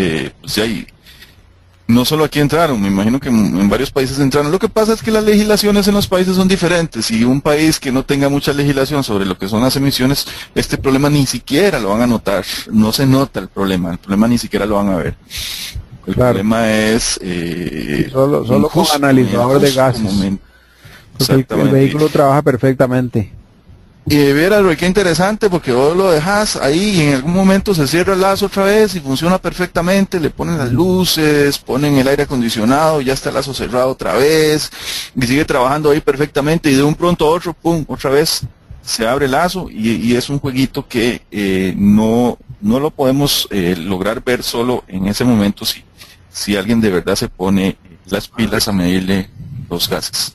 no solo aquí entraron, me imagino que en varios países entraron. Lo que pasa es que las legislaciones en los países son diferentes y un país que no tenga mucha legislación sobre lo que son las emisiones, este problema ni siquiera lo van a notar, no se nota el problema ni siquiera lo van a ver. El problema es solo con analizador de gases. El vehículo trabaja perfectamente. Y verás, qué interesante, porque vos lo dejas ahí y en algún momento se cierra el lazo otra vez y funciona perfectamente, le ponen las luces, ponen el aire acondicionado, ya está el lazo cerrado otra vez y sigue trabajando ahí perfectamente y de un pronto a otro, pum, otra vez se abre el lazo y es un jueguito que no lo podemos lograr ver solo en ese momento si alguien de verdad se pone las pilas a medirle los gases.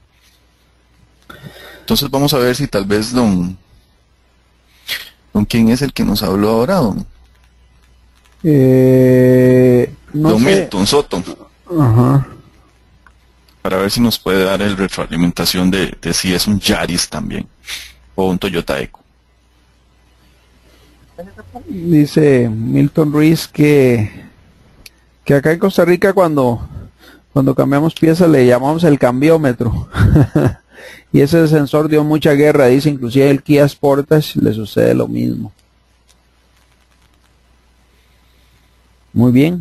Entonces vamos a ver si tal vez don ¿quién es el que nos habló ahora, don? Don Milton Soto. Ajá. Para ver si nos puede dar el retroalimentación de si es un Yaris también o un Toyota Eco. Dice Milton Ruiz que acá en Costa Rica cuando cambiamos piezas le llamamos el cambiómetro. Y ese sensor dio mucha guerra, dice, inclusive el Kia Sportage le sucede lo mismo. Muy bien.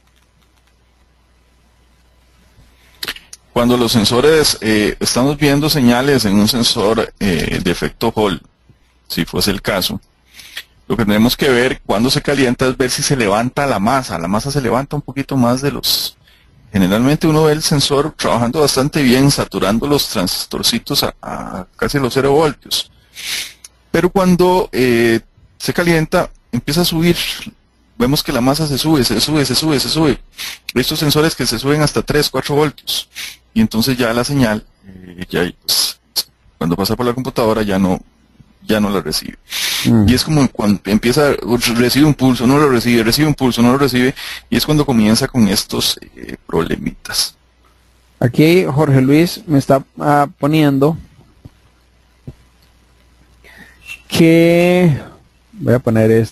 Cuando los sensores, estamos viendo señales en un sensor de efecto Hall, si fuese el caso, lo que tenemos que ver cuando se calienta es ver si se levanta la masa se levanta un poquito más de los... Generalmente uno ve el sensor trabajando bastante bien, saturando los transistorcitos a casi los 0 voltios. Pero cuando se calienta, empieza a subir. Vemos que la masa se sube. Estos sensores que se suben hasta 3, 4 voltios. Y entonces ya la señal, pues, cuando pasa por la computadora ya no la recibe. Y es como cuando empieza, recibe un pulso, no lo recibe, recibe un pulso, no lo recibe, y es cuando comienza con estos problemitas. Aquí Jorge Luis me está poniendo que voy a poner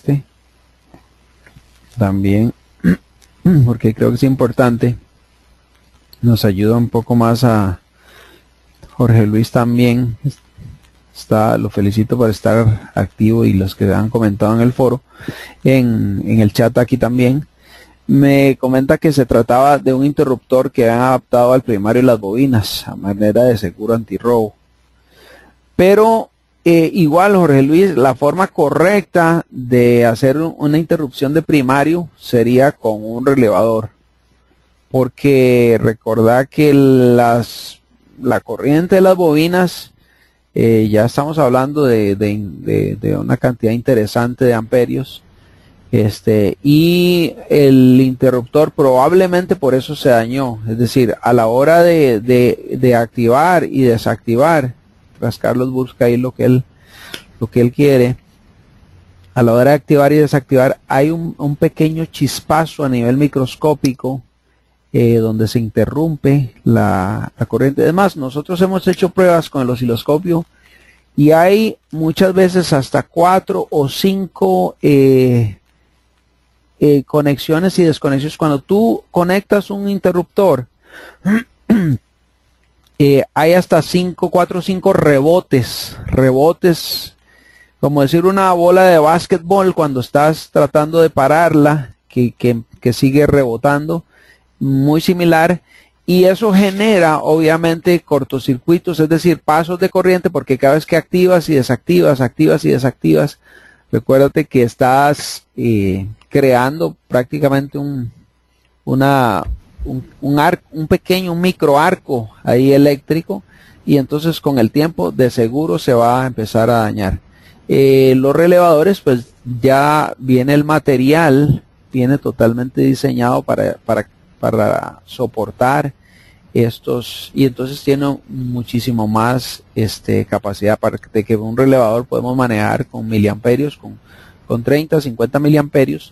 también porque creo que es importante, nos ayuda un poco más a Jorge Luis también. Lo felicito por estar activo y los que han comentado en el foro, en el chat aquí también. Me comenta que se trataba de un interruptor que han adaptado al primario de las bobinas a manera de seguro antirrobo. Pero igual, Jorge Luis, la forma correcta de hacer una interrupción de primario sería con un relevador, porque recordad que la corriente de las bobinas, ya estamos hablando de una cantidad interesante de amperios, y el interruptor probablemente por eso se dañó. Es decir, a la hora de activar y desactivar, Carlos busca ahí lo que él quiere. A la hora de activar y desactivar hay un pequeño chispazo a nivel microscópico, donde se interrumpe la corriente. Además, nosotros hemos hecho pruebas con el osciloscopio y hay muchas veces hasta 4 o 5 conexiones y desconexiones. Cuando tú conectas un interruptor, hay hasta 4 o 5 rebotes, como decir una bola de básquetbol cuando estás tratando de pararla, que sigue rebotando, muy similar, y eso genera obviamente cortocircuitos, es decir, pasos de corriente, porque cada vez que activas y desactivas, activas y desactivas, recuérdate que estás creando prácticamente un microarco ahí eléctrico, y entonces con el tiempo de seguro se va a empezar a dañar. Los relevadores, pues ya viene el material, viene totalmente diseñado para soportar estos, y entonces tiene muchísimo más capacidad de que un relevador podemos manejar con miliamperios, con 30, 50 miliamperios.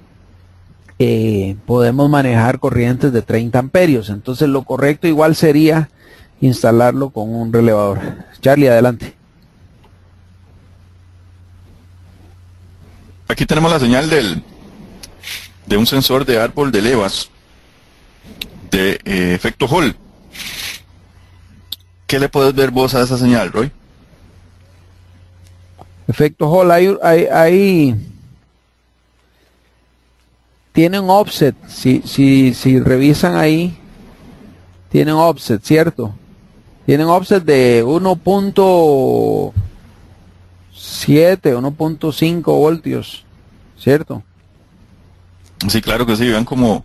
Podemos manejar corrientes de 30 amperios. Entonces lo correcto igual sería instalarlo con un relevador. Charlie, adelante. Aquí tenemos la señal de un sensor de árbol de levas de efecto Hall. ¿Qué le puedes ver vos a esa señal, Roy? Efecto Hall, hay tiene un offset. Si revisan ahí, tiene un offset, ¿cierto? Tiene un offset de 1.7, 1.5 voltios, ¿cierto? Sí, claro que sí. Vean como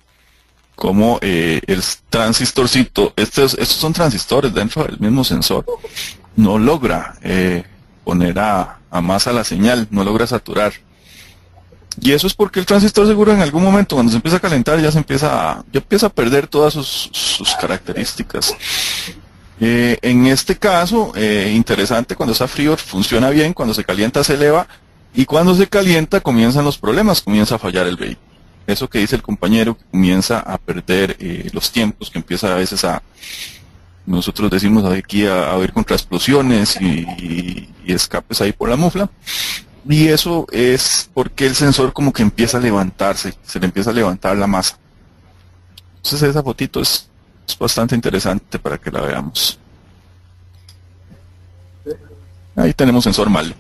el transistorcito, estos son transistores dentro del mismo sensor, no logra poner a masa la señal, no logra saturar. Y eso es porque el transistor seguro en algún momento, cuando se empieza a calentar, ya empieza a perder todas sus características. En este caso, interesante, cuando está frío funciona bien, cuando se calienta se eleva, y cuando se calienta comienzan los problemas, comienza a fallar el vehículo. Eso que dice el compañero, que comienza a perder los tiempos, que empieza a veces nosotros decimos aquí a oír contra explosiones y escapes ahí por la mufla. Y eso es porque el sensor como que empieza a levantarse, se le empieza a levantar la masa. Entonces esa fotito es bastante interesante para que la veamos. Ahí tenemos sensor malo.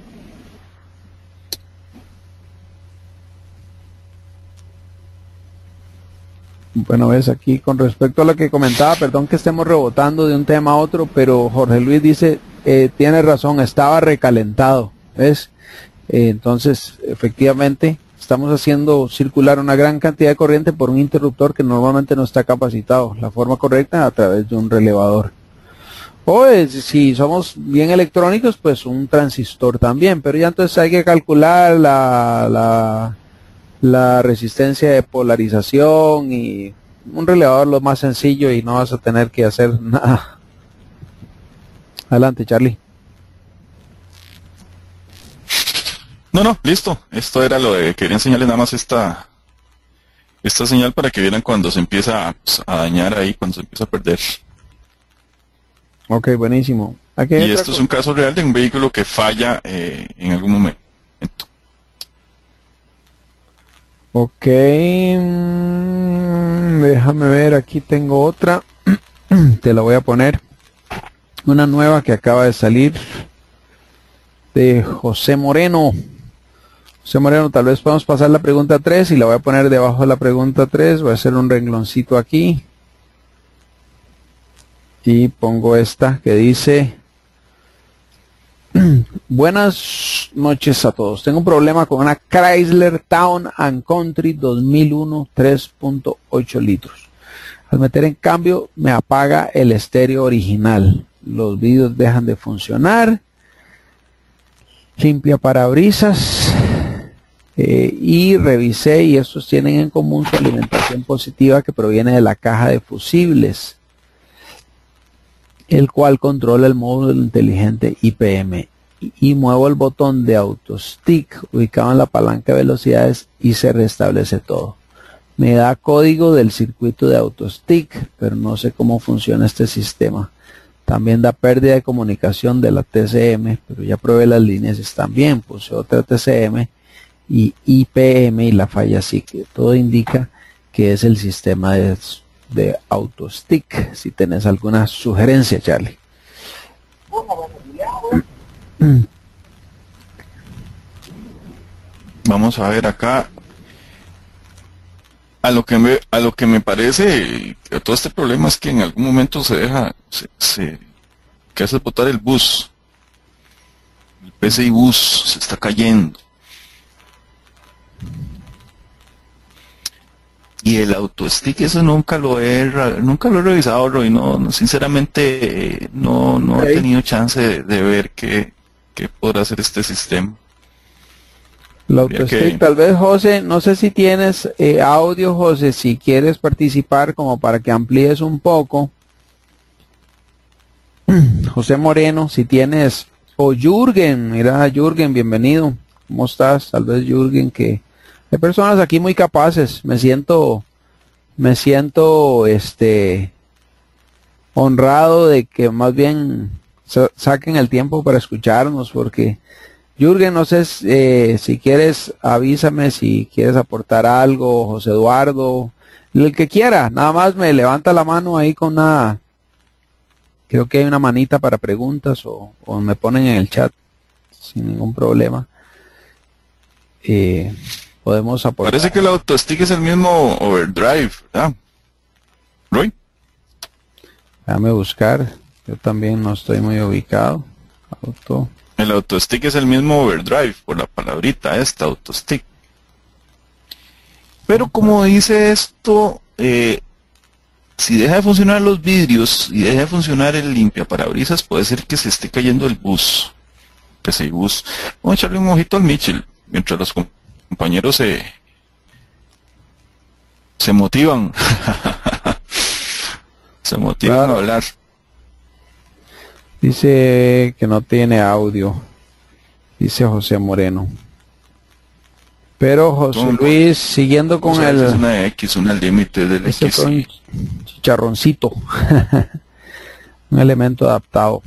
Bueno, ves aquí con respecto a lo que comentaba, perdón que estemos rebotando de un tema a otro, pero Jorge Luis dice, tiene razón, estaba recalentado, ¿ves? Entonces, efectivamente, estamos haciendo circular una gran cantidad de corriente por un interruptor que normalmente no está capacitado. La forma correcta a través de un relevador. O si somos bien electrónicos, pues un transistor también, pero ya entonces hay que calcular la resistencia de polarización, y un relevador lo más sencillo y no vas a tener que hacer nada. Adelante, Charlie. No, listo. Esto era lo de quería enseñarles nada más esta señal para que vieran cuando se empieza a dañar ahí, cuando se empieza a perder. Ok, buenísimo. Y esto es un caso real de un vehículo que falla en algún momento. Ok, déjame ver, aquí tengo otra. Te la voy a poner. Una nueva que acaba de salir de José Moreno. José Moreno, tal vez podamos pasar la pregunta 3 y la voy a poner debajo de la pregunta 3. Voy a hacer un rengloncito aquí. Y pongo esta que dice... Buenas noches a todos. Tengo un problema con una Chrysler Town and Country 2001 3.8 litros. Al meter en cambio me apaga el estéreo original. Los vídeos dejan de funcionar. Limpia parabrisas. Y revisé y estos tienen en común su alimentación positiva que proviene de la caja de fusibles, el cual controla el módulo inteligente IPM, y muevo el botón de auto stick ubicado en la palanca de velocidades y se restablece todo. Me da código del circuito de auto stick, pero no sé cómo funciona este sistema. También da pérdida de comunicación de la TCM, pero ya probé las líneas y están bien. Puse otra TCM y IPM y la falla sí, que todo indica que es el sistema de auto stick. Si tenés alguna sugerencia, Charlie. Vamos a ver acá. A lo que me parece, todo este problema es que en algún momento que hace botar el bus. El PCI bus se está cayendo. Y el autostick, eso nunca lo he revisado, Roy. No, sinceramente no he tenido chance de ver qué podrá hacer este sistema. El autostick, tal vez, José, no sé si tienes audio, José, si quieres participar como para que amplíes un poco. José Moreno, si tienes, o Jürgen, mira, Jürgen, bienvenido. ¿Cómo estás? Tal vez Jürgen, que hay personas aquí muy capaces. Me siento honrado de que más bien saquen el tiempo para escucharnos, porque Jürgen, no sé si quieres, avísame si quieres aportar algo, José Eduardo, el que quiera, nada más me levanta la mano ahí con una, creo que hay una manita para preguntas o me ponen en el chat sin ningún problema. Podemos aportar. Parece que el autostick es el mismo overdrive, ¿verdad? Roy. Déjame buscar. Yo también no estoy muy ubicado. El autostick es el mismo overdrive, por la palabrita esta, autostick. Pero como dice esto, si deja de funcionar los vidrios y deja de funcionar el limpiaparabrisas, puede ser que se esté cayendo el bus. PCI bus. Vamos a echarle un ojito al Mitchell, mientras los compañeros se motivan. Se motivan claro. A hablar. Dice que no tiene audio, dice José Moreno. Pero José Luis, siguiendo con el... Es una X, una límite del X. Es un chicharroncito. Un elemento adaptado.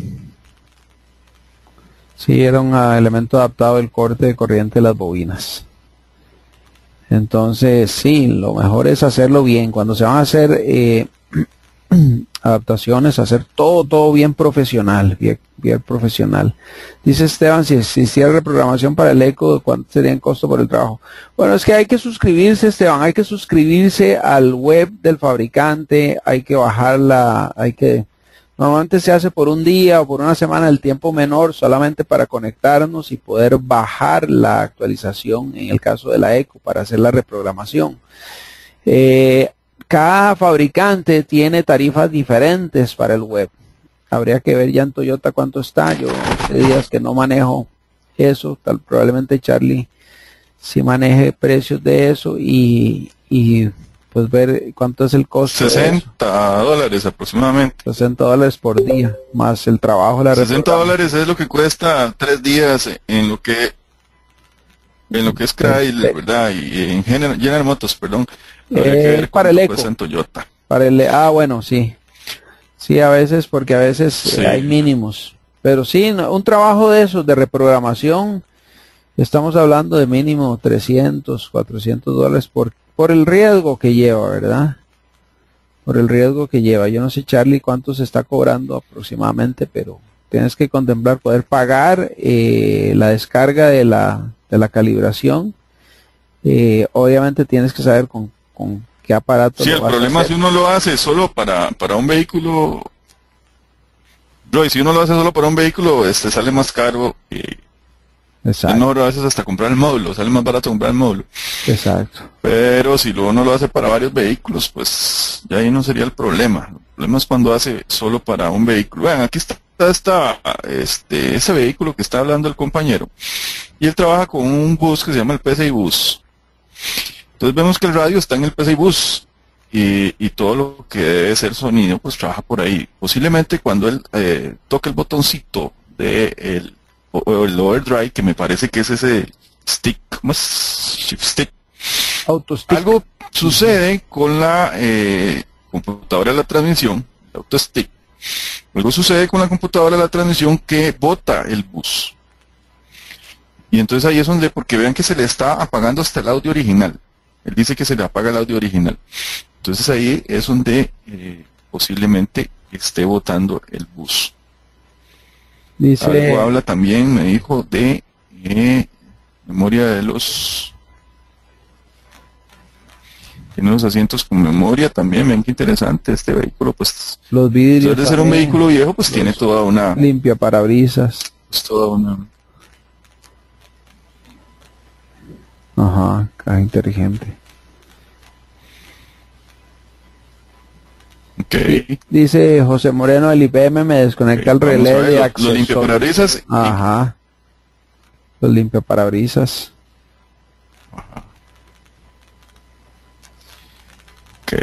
Sí, era un elemento adaptado del corte de corriente de las bobinas. Entonces, sí, lo mejor es hacerlo bien. Cuando se van a hacer adaptaciones, hacer todo bien profesional, bien profesional. Dice Esteban, si hiciera reprogramación para el eco, ¿cuánto sería en costo por el trabajo? Bueno, es que hay que suscribirse, Esteban, hay que suscribirse al web del fabricante, hay que bajarla, normalmente se hace por un día o por una semana, el tiempo menor, solamente para conectarnos y poder bajar la actualización en el caso de la eco para hacer la reprogramación. Cada fabricante tiene tarifas diferentes para el web. Habría que ver ya en Toyota cuánto está. Yo hace días que no manejo eso. Probablemente Charlie sí maneje precios de eso y pues ver cuánto es el costo. $60 aproximadamente. $60 por día, más el trabajo. $60 es lo que cuesta 3 días en lo que es Chrysler, ¿verdad? Y en General Motors, perdón. Para el eco. En Toyota. Bueno, sí. Sí, a veces, porque a veces sí. Hay mínimos. Pero sí, un trabajo de esos, de reprogramación, estamos hablando de mínimo $300, $400 por el riesgo que lleva, ¿verdad? Por el riesgo que lleva. Yo no sé, Charlie, cuánto se está cobrando aproximadamente, pero tienes que contemplar poder pagar la descarga de la calibración. Obviamente tienes que saber con qué aparato. Sí, el problema es si uno lo hace solo para un vehículo Roy, si uno lo hace solo para un vehículo, sale más caro. Es mejor a veces hasta comprar el módulo, sale más barato comprar el módulo. Exacto. Pero si uno lo hace para varios vehículos, pues ya ahí no sería el problema. El problema es cuando hace solo para un vehículo. Vean, aquí está ese vehículo que está hablando el compañero. Y él trabaja con un bus que se llama el PCI Bus. Entonces vemos que el radio está en el PCI Bus. Y todo lo que debe ser sonido, pues trabaja por ahí. Posiblemente cuando él toque el botoncito de el overdrive, que me parece que es ese stick, ¿cómo es? Shift stick. Autostick. Algo sucede con la computadora de la transmisión, el autostick. Algo sucede con la computadora de la transmisión que bota el bus. Y entonces ahí es donde, porque vean que se le está apagando hasta el audio original. Él dice que se le apaga el audio original. Entonces ahí es donde posiblemente esté botando el bus. Dice, algo habla también, me dijo, de memoria de tiene los asientos con memoria también. Ven qué interesante este vehículo, pues los vidrios de ser un vehículo viejo, pues tiene toda una limpia parabrisas. Pues toda una caja inteligente. Okay. Dice José Moreno, el IPM me desconecta el relé de acceso. Los limpiaparabrisas. Los limpiaparabrisas. Ok.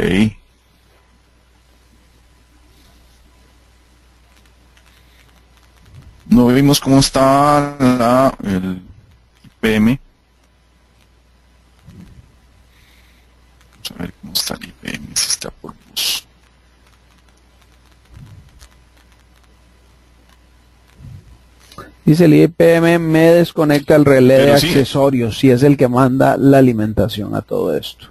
No vimos cómo está el IPM. Vamos a ver cómo está el IPM, si está por bus. Dice el IPM me desconecta el relé de accesorios, y es el que manda la alimentación a todo esto.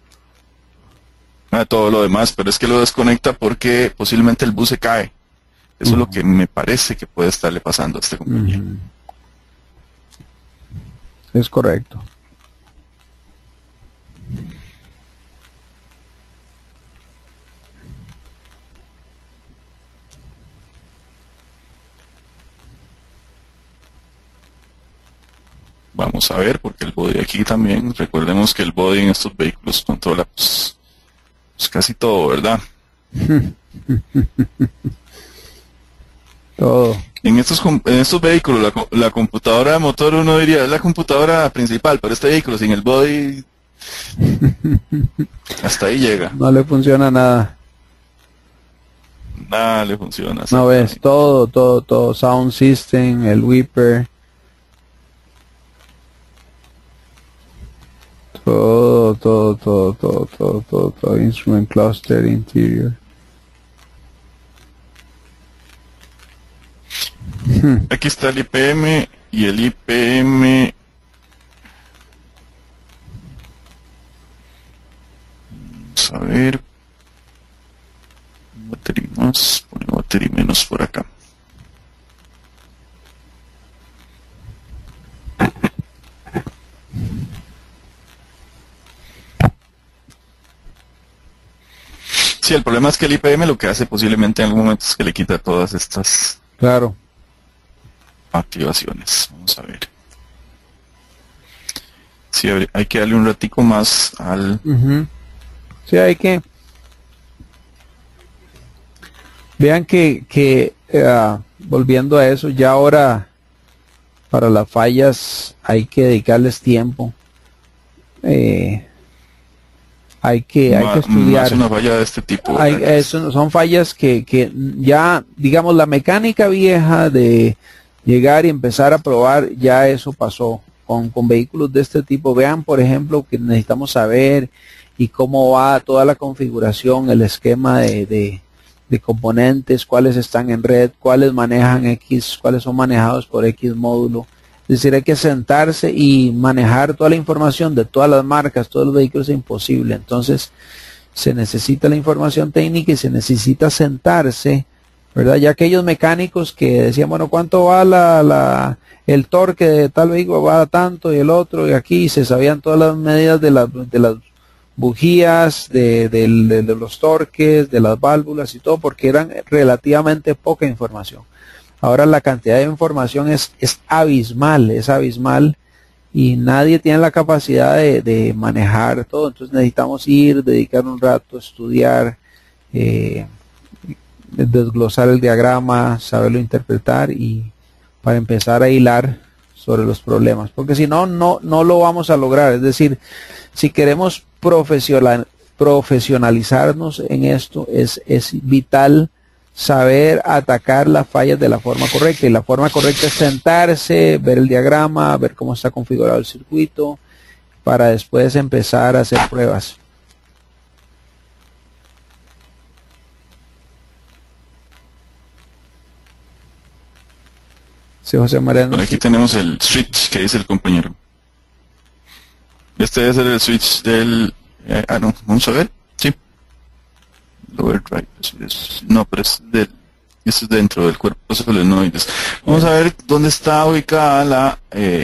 A todo lo demás, pero es que lo desconecta porque posiblemente el bus se cae. Eso es lo que me parece que puede estarle pasando a este compañero. Es correcto. Vamos a ver, porque el body aquí también, recordemos que el body en estos vehículos controla pues casi todo, ¿verdad? Todo. En estos vehículos, la computadora de motor, uno diría, es la computadora principal, pero este vehículo sin el body, hasta ahí llega. No le funciona nada. Nada le funciona. No ves, todo, sound system, el Whipper. Todo, instrument cluster, interior. Aquí está el IPM y el IPM. Vamos a ver. Batería más, pone batería menos por acá. Sí, el problema es que el IPM lo que hace posiblemente en algún momento es que le quita todas estas activaciones. Vamos a ver. Sí, hay que darle un ratico más al... Sí, hay que... Vean que volviendo a eso, ya ahora para las fallas hay que dedicarles tiempo. Hay que estudiar. Es una falla de este tipo. Son fallas que ya, digamos, la mecánica vieja de llegar y empezar a probar, ya eso pasó con vehículos de este tipo. Vean, por ejemplo, que necesitamos saber y cómo va toda la configuración, el esquema de componentes, cuáles están en red, cuáles manejan X, cuáles son manejados por X módulo. Es decir, hay que sentarse y manejar toda la información de todas las marcas, todos los vehículos es imposible. Entonces, se necesita la información técnica y se necesita sentarse, ¿verdad? Ya aquellos mecánicos que decían, bueno, ¿cuánto va el torque de tal vehículo? Va a tanto y el otro, y aquí se sabían todas las medidas de las bujías, de los torques, de las válvulas y todo, porque eran relativamente poca información. Ahora la cantidad de información es abismal, y nadie tiene la capacidad de manejar todo. Entonces necesitamos dedicar un rato a estudiar, desglosar el diagrama, saberlo interpretar y para empezar a hilar sobre los problemas, porque si no, no lo vamos a lograr. Es decir, si queremos profesionalizarnos en esto, es vital saber atacar las fallas de la forma correcta, y la forma correcta es sentarse, ver el diagrama, ver cómo está configurado el circuito, para después empezar a hacer pruebas. Sí, José Moreno. Bueno, aquí tenemos el switch que dice el compañero. Este debe ser el switch del... no, vamos a ver. Sí. Lower drive. No, pero este es dentro del cuerpo solenoides. Vamos a ver dónde está ubicada la...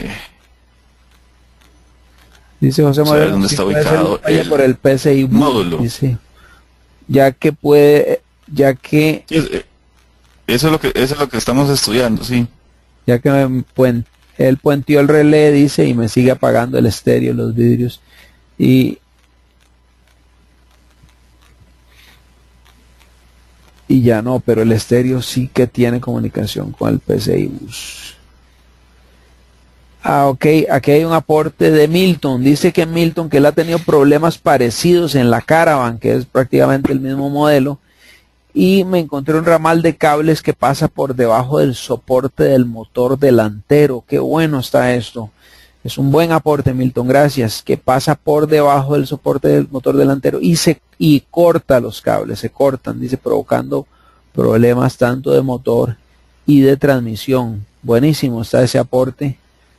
dice José Moreno, dónde está ubicado por el PCI módulo. Dice, ya que Sí, eso es lo que estamos estudiando, sí. Ya que él puenteó el relé, dice, y me sigue apagando el estéreo, los vidrios. Y ya no, pero el estéreo sí que tiene comunicación con el PCI bus. Ok, aquí hay un aporte de Milton. Dice que Milton, que él ha tenido problemas parecidos en la Caravan, que es prácticamente el mismo modelo, y me encontré un ramal de cables que pasa por debajo del soporte del motor delantero. Qué bueno está esto. Es un buen aporte, Milton, gracias. Que pasa por debajo del soporte del motor delantero y corta los cables, se cortan, dice, provocando problemas tanto de motor y de transmisión. Buenísimo está ese aporte.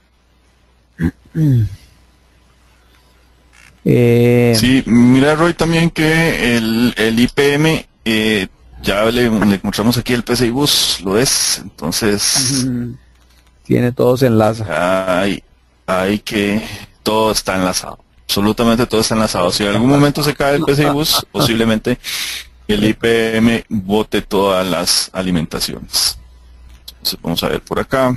Sí, mira, Roy, también que el IPM... ya le encontramos aquí el PCI bus, lo es, entonces tiene todos enlazados. Hay que todo está enlazado, absolutamente todo está enlazado. Si en algún momento se cae el PCI bus, posiblemente el IPM bote todas las alimentaciones. Entonces vamos a ver por acá.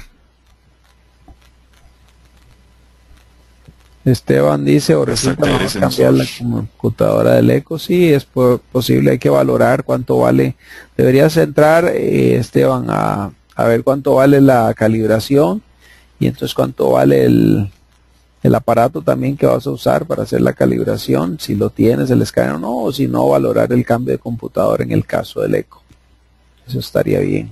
Esteban dice, o resulta cambiar la computadora del eco. Sí, es posible, hay que valorar cuánto vale. Deberías entrar, Esteban, a ver cuánto vale la calibración, y entonces cuánto vale el aparato también que vas a usar para hacer la calibración, si lo tienes, el escáner o no, o si no, valorar el cambio de computadora en el caso del eco. Eso estaría bien.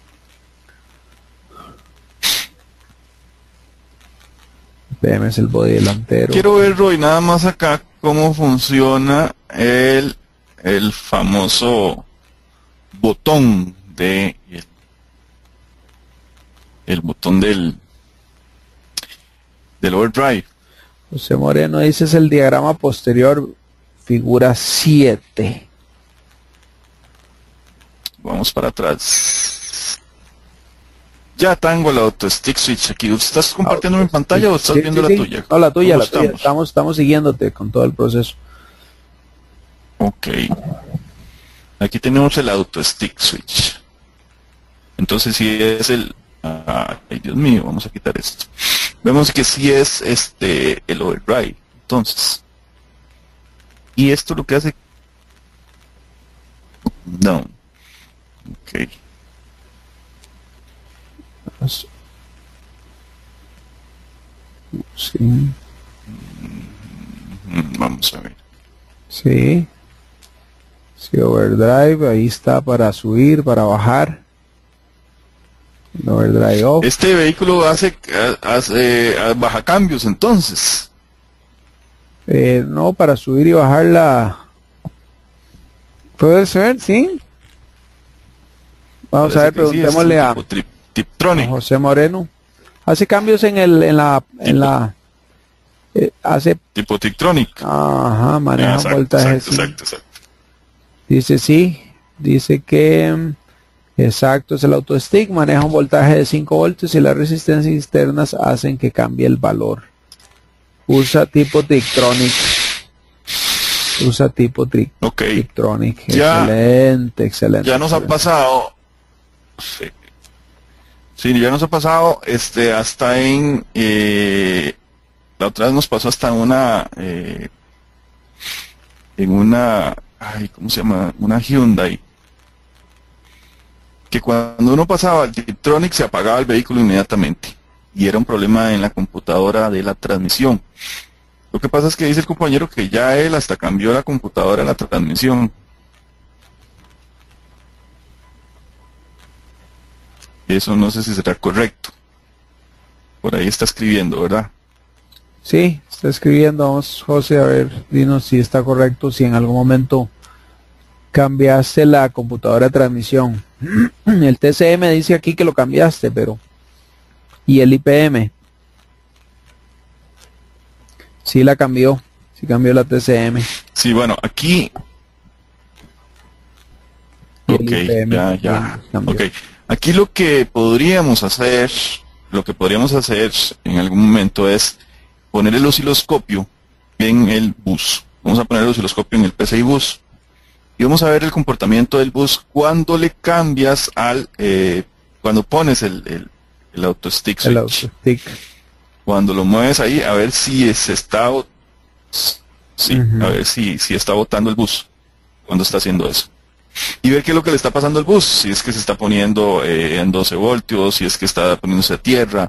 PM es el body delantero. Quiero ver, Roy, nada más acá cómo funciona el famoso botón de el botón del overdrive. José Moreno dice, es el diagrama posterior, figura 7. Vamos para atrás. Ya tengo el auto stick switch aquí. ¿Estás compartiendo mi pantalla o estás viendo la tuya? No, la tuya, la tuya. Estamos siguiéndote con todo el proceso. Ok. Aquí tenemos el auto stick switch. Entonces si es el... ay, Dios mío, vamos a quitar esto. Vemos que sí es el overdrive. Entonces. Y esto lo que hace... No. Ok. Sí. Vamos a ver. Sí. Sí, overdrive, ahí está para subir, para bajar. Overdrive off. Este vehículo hace baja cambios entonces. No, para subir y bajar la... Puede ser, sí. Vamos a ver, preguntémosle a José Moreno. Hace cambios en la hace tipo Tiptronic. Ajá, maneja voltaje. Exacto. Dice sí, dice que exacto, es el autostick, maneja un voltaje de 5 voltios y las resistencias externas hacen que cambie el valor. Usa tipo Tiptronic. Tiptronic. Ya, Excelente. Ya nos ha pasado. Sí. Sí, ya nos ha pasado, hasta la otra vez nos pasó hasta en una, ay, ¿cómo se llama? Una Hyundai, que cuando uno pasaba el Tiptronic se apagaba el vehículo inmediatamente, y era un problema en la computadora de la transmisión. Lo que pasa es que dice el compañero que ya él hasta cambió la computadora de la transmisión. Eso no sé si será correcto. Por ahí está escribiendo, ¿verdad? Sí, está escribiendo. Vamos, José, a ver, dinos si está correcto, si en algún momento cambiaste la computadora de transmisión. El TCM dice aquí que lo cambiaste, pero... ¿Y el IPM? Sí la cambió, sí cambió la TCM. Sí, bueno, aquí... Y el Ok, IPM ya. cambió. Ok, aquí lo que podríamos hacer en algún momento es poner el osciloscopio en el bus. Vamos a poner el osciloscopio en el PCI bus. Y vamos a ver el comportamiento del bus cuando le cambias cuando pones el autostick switch. El autostick. Cuando lo mueves ahí, a ver si se está, a ver si está botando el bus cuando está haciendo eso. Y ver qué es lo que le está pasando al bus, si es que se está poniendo en 12 voltios, si es que está poniéndose a tierra.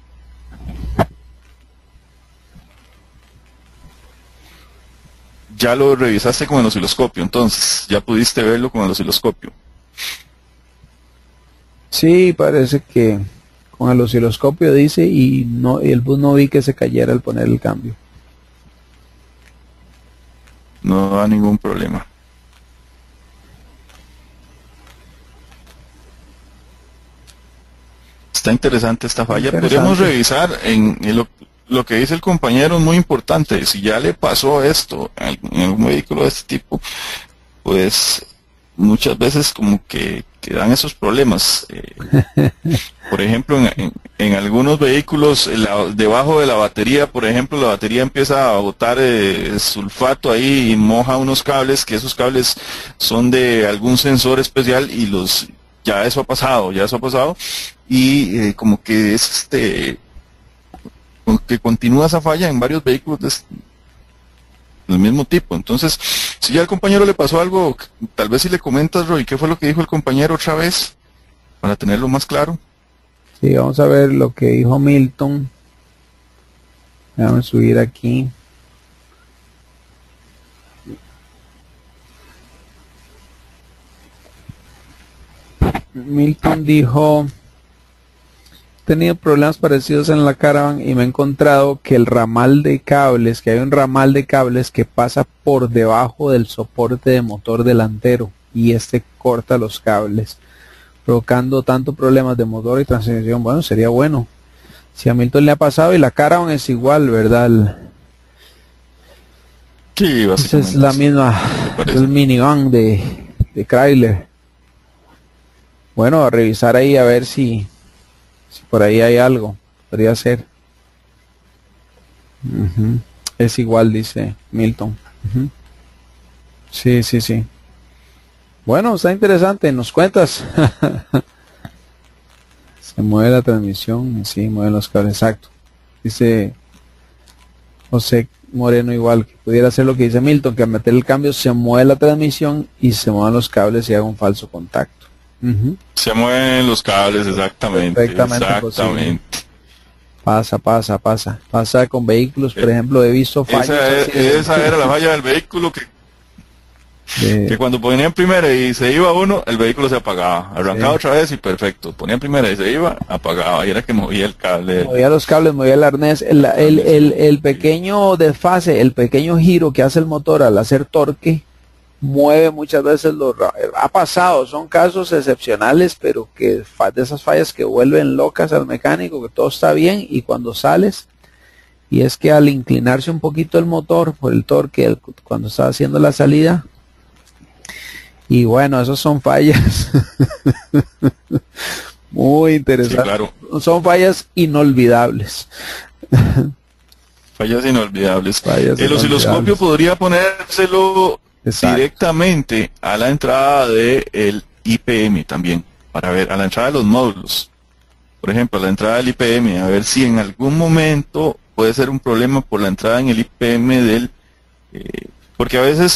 Ya lo revisaste con el osciloscopio, entonces, ya pudiste verlo con el osciloscopio. Sí, parece que con el osciloscopio dice, y el bus no vi que se cayera al poner el cambio. No da ningún problema. Está interesante esta falla. Podríamos revisar lo que dice el compañero, es muy importante. Si ya le pasó esto en algún vehículo de este tipo, pues muchas veces como que dan esos problemas. Por ejemplo, en algunos vehículos, debajo de la batería, por ejemplo, la batería empieza a botar sulfato ahí y moja unos cables, que esos cables son de algún sensor especial y ya eso ha pasado, y como que es como que continúa esa falla en varios vehículos del mismo tipo. Entonces, si ya al compañero le pasó algo, tal vez si le comentas, Roy, ¿qué fue lo que dijo el compañero otra vez? Para tenerlo más claro. Sí, vamos a ver lo que dijo Milton. Déjame subir aquí. Milton dijo: he tenido problemas parecidos en la Caravan y me he encontrado que hay un ramal de cables que pasa por debajo del soporte de motor delantero y corta los cables, provocando tanto problemas de motor y transmisión. Bueno, sería bueno. Si a Milton le ha pasado, y la Caravan es igual, ¿verdad? Sí, Esa es la misma, el minivan de Chrysler. Bueno, a revisar ahí a ver si por ahí hay algo. Podría ser. Es igual, dice Milton. Sí. Bueno, está interesante. ¿Nos cuentas? Se mueve la transmisión. Sí, mueven los cables. Exacto. Dice José Moreno igual, que pudiera hacer lo que dice Milton, que al meter el cambio se mueve la transmisión y se mueven los cables y haga un falso contacto. Se mueven los cables, exactamente. Pasa con vehículos, por ejemplo, he visto fallos. Esa era la falla del vehículo que cuando ponía en primera y se iba uno, el vehículo se apagaba, arrancaba otra vez y perfecto, ponía en primera y se iba, apagaba, y era que movía el cable. Movía los cables, movía el arnés, el pequeño desfase, el pequeño giro que hace el motor al hacer torque, mueve muchas veces ha pasado, son casos excepcionales, pero que de esas fallas que vuelven locas al mecánico, que todo está bien y cuando sales, y es que al inclinarse un poquito el motor por el torque, cuando está haciendo la salida, y bueno, esos son fallas muy interesantes. Sí, claro. Son fallas inolvidables. Fallas inolvidables. El osciloscopio podría ponérselo directamente a la entrada del IPM también, para ver, a la entrada de los módulos. por ejemplo, la entrada del IPM, a ver si en algún momento puede ser un problema por la entrada en el IPM porque a veces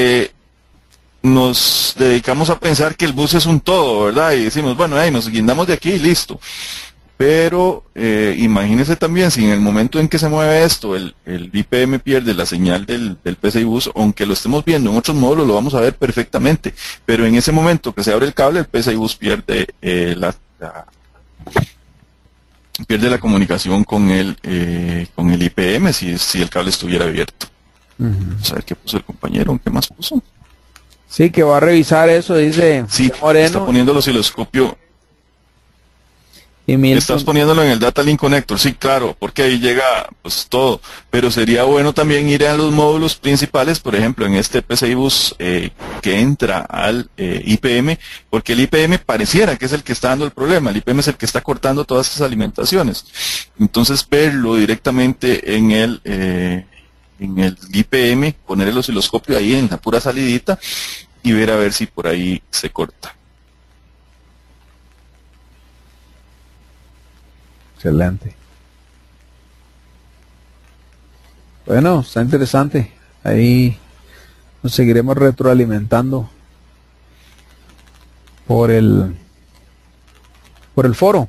nos dedicamos a pensar que el bus es un todo, ¿verdad? Y decimos, bueno, nos guindamos de aquí y listo. Pero imagínese también si en el momento en que se mueve esto, el IPM pierde la señal del PCI bus, aunque lo estemos viendo en otros módulos, lo vamos a ver perfectamente. Pero en ese momento que se abre el cable, el PCI bus pierde pierde la comunicación con el IPM si el cable estuviera abierto. Vamos a ver qué puso el compañero, ¿qué más puso? Sí, que va a revisar eso, dice Sí, Moreno. está poniendo el osciloscopio. Y Milton. Estás poniéndolo en el Data Link Connector, sí, claro, porque ahí llega pues todo, pero sería bueno también ir a los módulos principales, por ejemplo, en este PCI bus que entra al IPM, porque el IPM pareciera que es el que está dando el problema, el IPM es el que está cortando todas esas alimentaciones. Entonces verlo directamente en el IPM, poner el osciloscopio ahí en la pura salidita y ver a ver si por ahí se corta. Excelente. Bueno, está interesante. Ahí nos seguiremos retroalimentando por el foro.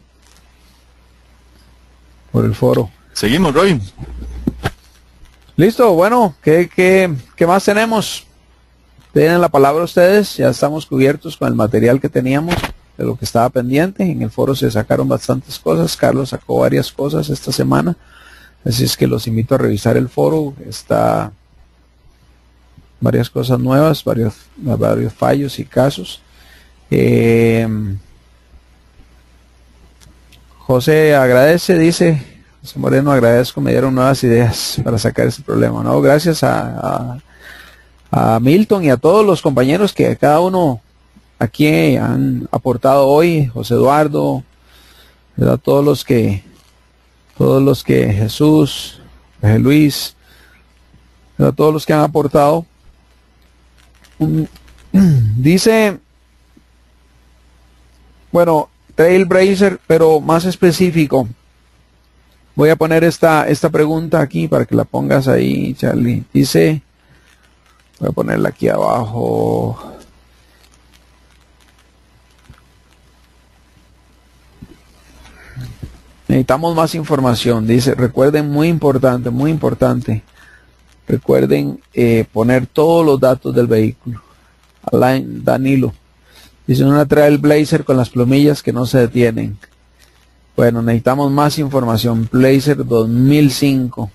Por el foro. Seguimos, Roy. Listo, bueno, ¿qué más tenemos? Tienen la palabra ustedes, ya estamos cubiertos con el material que teníamos, de lo que estaba pendiente. En el foro se sacaron bastantes cosas, Carlos sacó varias cosas esta semana, así es que los invito a revisar el foro, está varias cosas nuevas, varios fallos y casos. José agradece, dice, José Moreno, agradezco, me dieron nuevas ideas para sacar ese problema, ¿no? Gracias a Milton y a todos los compañeros que cada uno aquí han aportado hoy, José Eduardo, ¿verdad? Todos los que Jesús, José Luis, ¿verdad? Todos los que han aportado. Dice, bueno, Trailblazer, pero más específico. Voy a poner esta pregunta aquí para que la pongas ahí, Charlie. Dice, voy a ponerla aquí abajo. Necesitamos más información, dice, recuerden, muy importante, recuerden poner todos los datos del vehículo. Alain Danilo, dice, una Trailblazer con las plumillas que no se detienen. Bueno, necesitamos más información. Blazer 2005.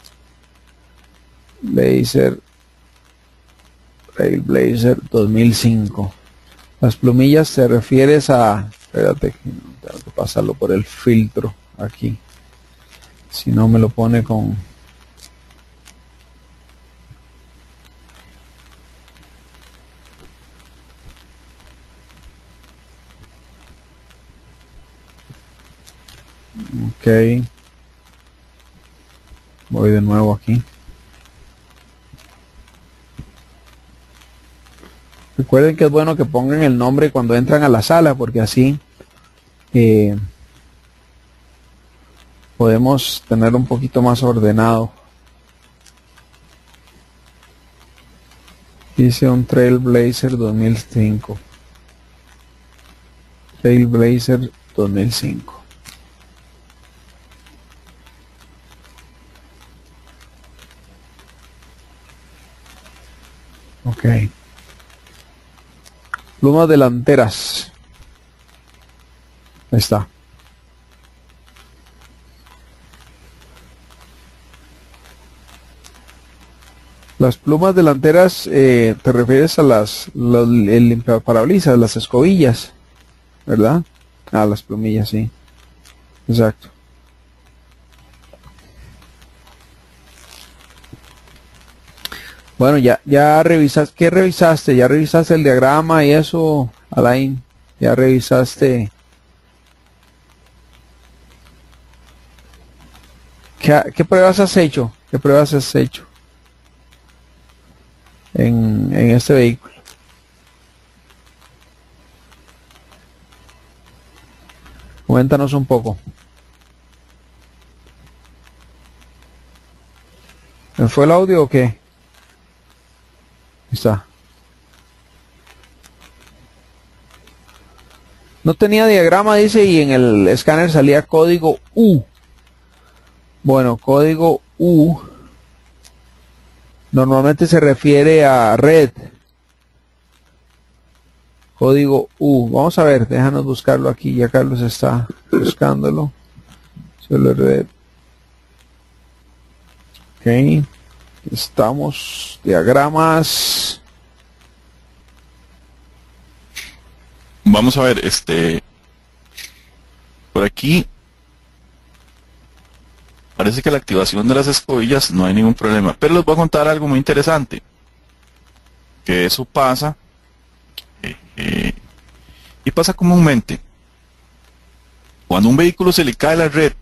Trailblazer 2005. Las plumillas te refieres a... Espérate, tengo que pasarlo por el filtro aquí. Si no me lo pone con... Ok. Voy de nuevo aquí. Recuerden que es bueno que pongan el nombre cuando entran a la sala, porque así podemos tener un poquito más ordenado. Dice un Trailblazer 2005. Trailblazer 2005. Ok. Plumas delanteras. Ahí está. Las plumas delanteras, te refieres a el limpiaparabrisas, las escobillas, ¿verdad? Ah, las plumillas, sí. Exacto. Bueno, ya revisaste, ¿qué revisaste? ¿Ya revisaste el diagrama y eso, Alain? ¿Ya revisaste? ¿Qué pruebas has hecho? ¿Qué pruebas has hecho en este vehículo? Cuéntanos un poco. ¿Me fue el audio o qué? Ahí está. No tenía diagrama, dice, y en el escáner salía código U. Bueno, código U normalmente se refiere a red. Código U. Vamos a ver, déjanos buscarlo aquí. Ya Carlos está buscándolo. Solo red. Ok. Estamos. Diagramas. Vamos a ver, por aquí parece que la activación de las escobillas no hay ningún problema, pero les voy a contar algo muy interesante, que eso pasa, y pasa comúnmente, cuando a un vehículo se le cae la red,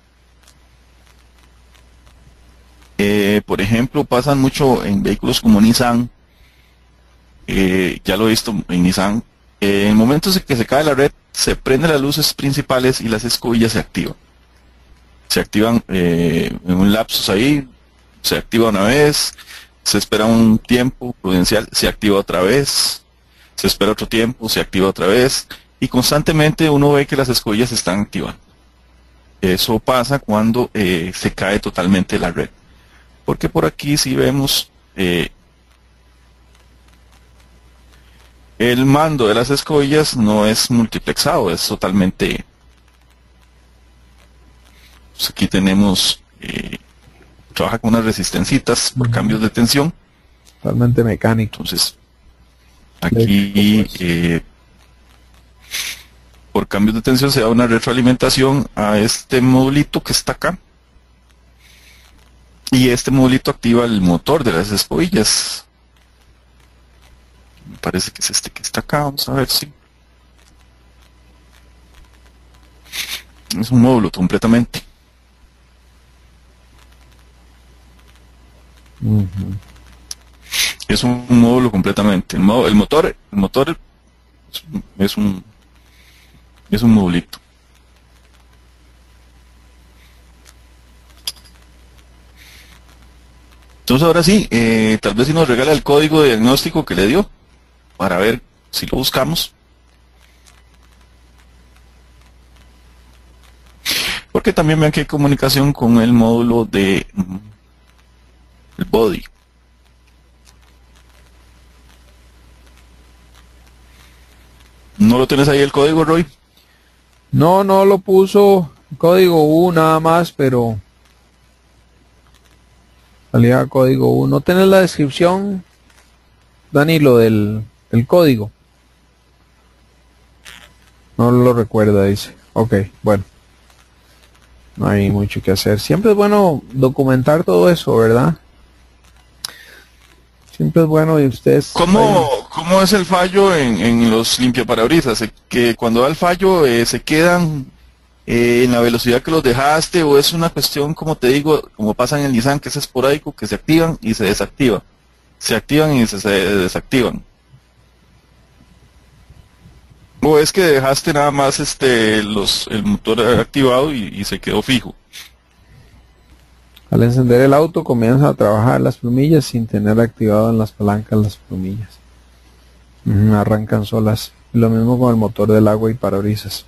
por ejemplo, pasan mucho en vehículos como Nissan, ya lo he visto en Nissan. En el momento en que se cae la red, se prenden las luces principales y las escobillas se activan. Se activan en un lapsus ahí, se activa una vez, se espera un tiempo prudencial, se activa otra vez, se espera otro tiempo, se activa otra vez, y constantemente uno ve que las escobillas se están activando. Eso pasa cuando se cae totalmente la red. Porque por aquí sí vemos el mando de las escobillas no es multiplexado, es totalmente... Pues aquí tenemos... trabaja con unas resistencitas por cambios de tensión. Totalmente mecánico. Entonces, aquí por cambios de tensión se da una retroalimentación a este modulito que está acá. Y este modulito activa el motor de las escobillas. Me parece que es este que está acá, vamos a ver si... Es un módulo completamente. Es un módulo completamente. El motor es un modulito. Entonces ahora sí, tal vez si nos regala el código de diagnóstico que le dio, para ver si lo buscamos. Porque también vean que hay comunicación con el módulo de el body. ¿No lo tienes ahí el código, Roy? No lo puso código U nada más, pero salía código U. ¿No tenés la descripción, Danilo, del código? No lo recuerda, dice. Ok, bueno. No hay mucho que hacer. Siempre es bueno documentar todo eso, ¿verdad? Siempre es bueno y ustedes... ¿Cómo es el fallo en los limpiaparabrisas? ¿Que cuando da el fallo se quedan en la velocidad que los dejaste, o es una cuestión, como te digo, como pasa en el Nissan, que es esporádico, que se activan y se desactivan? Se activan y se desactivan. ¿O es que dejaste nada más el motor activado y se quedó fijo? Al encender el auto comienza a trabajar las plumillas sin tener activado en las palancas las plumillas. Arrancan solas. Lo mismo con el motor del agua y parabrisas.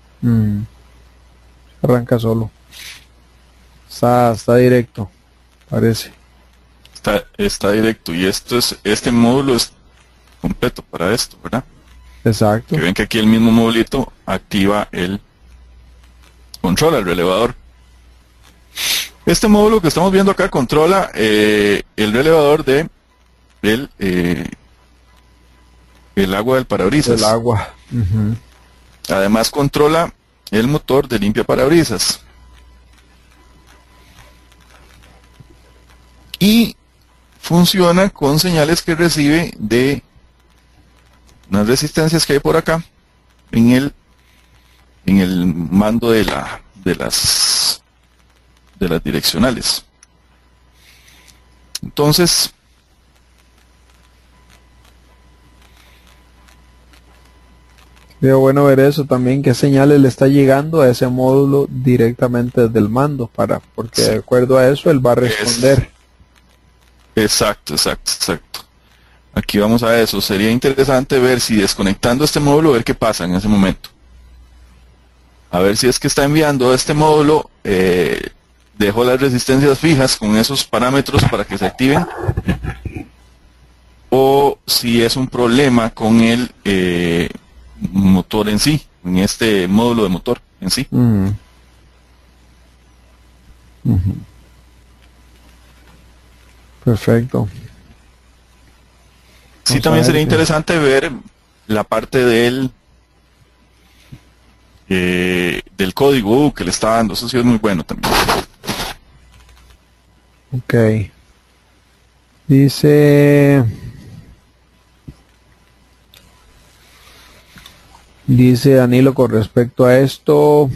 Arranca solo. Está directo, parece. Está directo, y este módulo es completo para esto, ¿verdad? Exacto. Que ven que aquí el mismo modulito activa controla el relevador. Este módulo que estamos viendo acá controla el relevador del agua del parabrisas. El agua. Además controla el motor de limpia parabrisas. Y funciona con señales que recibe de unas resistencias que hay por acá en el mando de las direccionales. Entonces, sería bueno ver eso también, qué señales le está llegando a ese módulo directamente desde el mando, porque de acuerdo a eso él va a responder. Exacto, exacto, exacto. Aquí vamos a eso. Sería interesante ver si desconectando este módulo, ver qué pasa en ese momento. A ver si es que está enviando este módulo, dejo las resistencias fijas con esos parámetros para que se activen, o si es un problema con el motor en sí, en este módulo de motor en sí. Perfecto. Sí, también sería interesante ver la parte del código que le está dando. Eso sí es muy bueno también. Ok. Dice Danilo con respecto a esto.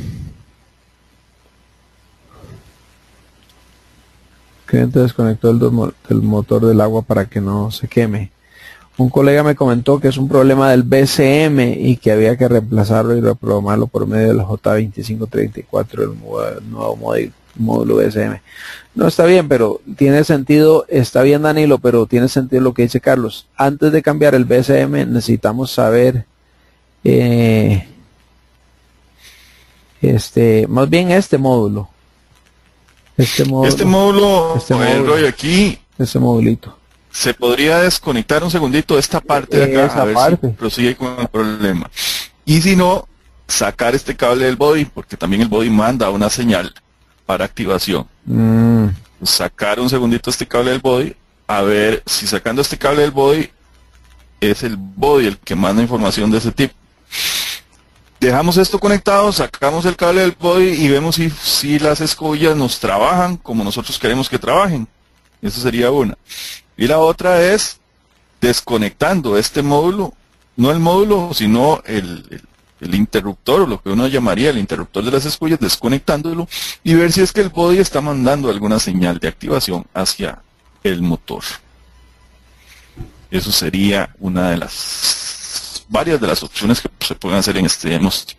Cliente desconectó el motor del agua para que no se queme. Un colega me comentó que es un problema del BCM y que había que reemplazarlo y reprogramarlo por medio del J2534, el nuevo módulo BCM. No, está bien, pero tiene sentido, está bien Danilo, pero tiene sentido lo que dice Carlos. Antes de cambiar el BCM necesitamos saber, más bien este módulo. Este módulo, Roy, aquí, ese modulito. se podría desconectar un segundito esta parte de acá, a ver si prosigue con el problema. Y si no, sacar este cable del body, porque también el body manda una señal para activación. Sacar un segundito este cable del body, a ver si sacando este cable del body, es el body el que manda información de ese tipo. Dejamos esto conectado, sacamos el cable del body y vemos si las escobillas nos trabajan como nosotros queremos que trabajen. Eso sería una. Y la otra es desconectando este módulo, no el módulo, sino el interruptor, o lo que uno llamaría el interruptor de las escobillas, desconectándolo y ver si es que el body está mandando alguna señal de activación hacia el motor. Eso sería una de las varias de las opciones que se pueden hacer en este diagnóstico.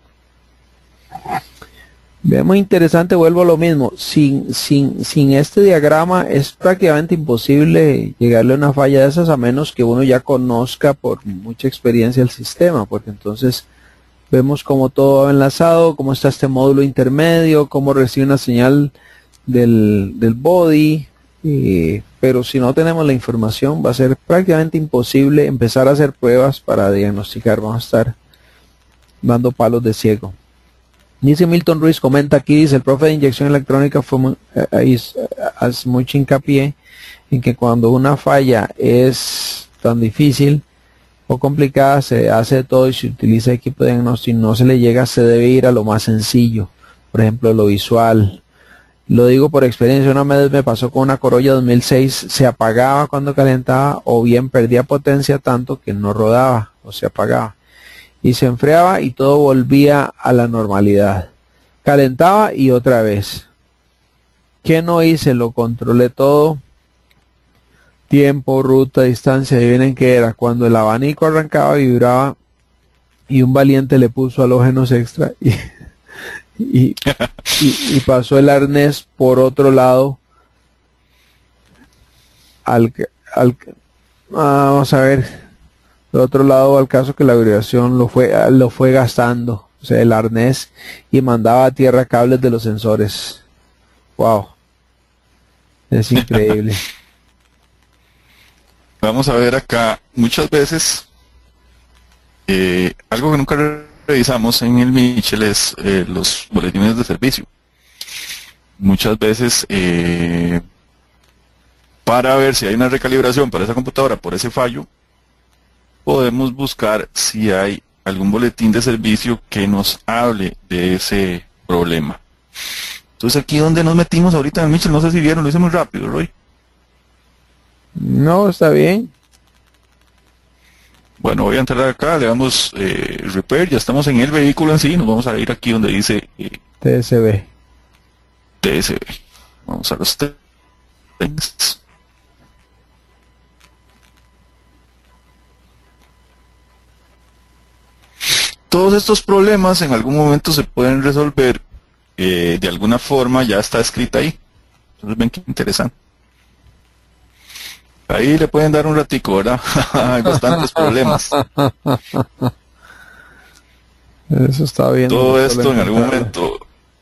Muy interesante, vuelvo a lo mismo. Sin este diagrama es prácticamente imposible llegarle a una falla de esas, a menos que uno ya conozca por mucha experiencia el sistema, porque entonces vemos cómo todo va enlazado, cómo está este módulo intermedio, cómo recibe una señal del body, pero si no tenemos la información va a ser prácticamente imposible empezar a hacer pruebas para diagnosticar. Vamos a estar dando palos de ciego. Dice Milton Ruiz, comenta aquí, dice el profe de inyección electrónica hace mucho hincapié en que cuando una falla es tan difícil o complicada, se hace todo y se utiliza equipo de diagnóstico y no se le llega, se debe ir a lo más sencillo, por ejemplo lo visual. Lo digo por experiencia, una vez me pasó con una Corolla 2006, se apagaba cuando calentaba o bien perdía potencia tanto que no rodaba o se apagaba. Y se enfriaba y todo volvía a la normalidad. Calentaba y otra vez. ¿Qué no hice? Lo controlé todo. Tiempo, ruta, distancia. Adivinen qué era. Cuando el abanico arrancaba, vibraba y un valiente le puso halógenos extra y pasó el arnés por otro lado. Vamos a ver. Por otro lado, al caso que la vibración lo fue gastando, o sea, el arnés, y mandaba a tierra cables de los sensores. Wow. Es increíble. Vamos a ver acá, muchas veces, algo que nunca revisamos en el Mitchell es los boletines de servicio. Muchas veces, para ver si hay una recalibración para esa computadora por ese fallo, podemos buscar si hay algún boletín de servicio que nos hable de ese problema. Entonces aquí donde nos metimos ahorita en el Mitchell, no sé si vieron, lo hice muy rápido, Roy. No, está bien. Bueno, voy a entrar acá, le damos repair, ya estamos en el vehículo en sí, nos vamos a ir aquí donde dice TSB. Vamos a los textos. Todos estos problemas en algún momento se pueden resolver de alguna forma, ya está escrita ahí. Entonces ven qué interesante. Ahí le pueden dar un ratico, ¿verdad? Hay bastantes problemas. Eso está bien. Todo esto en algún momento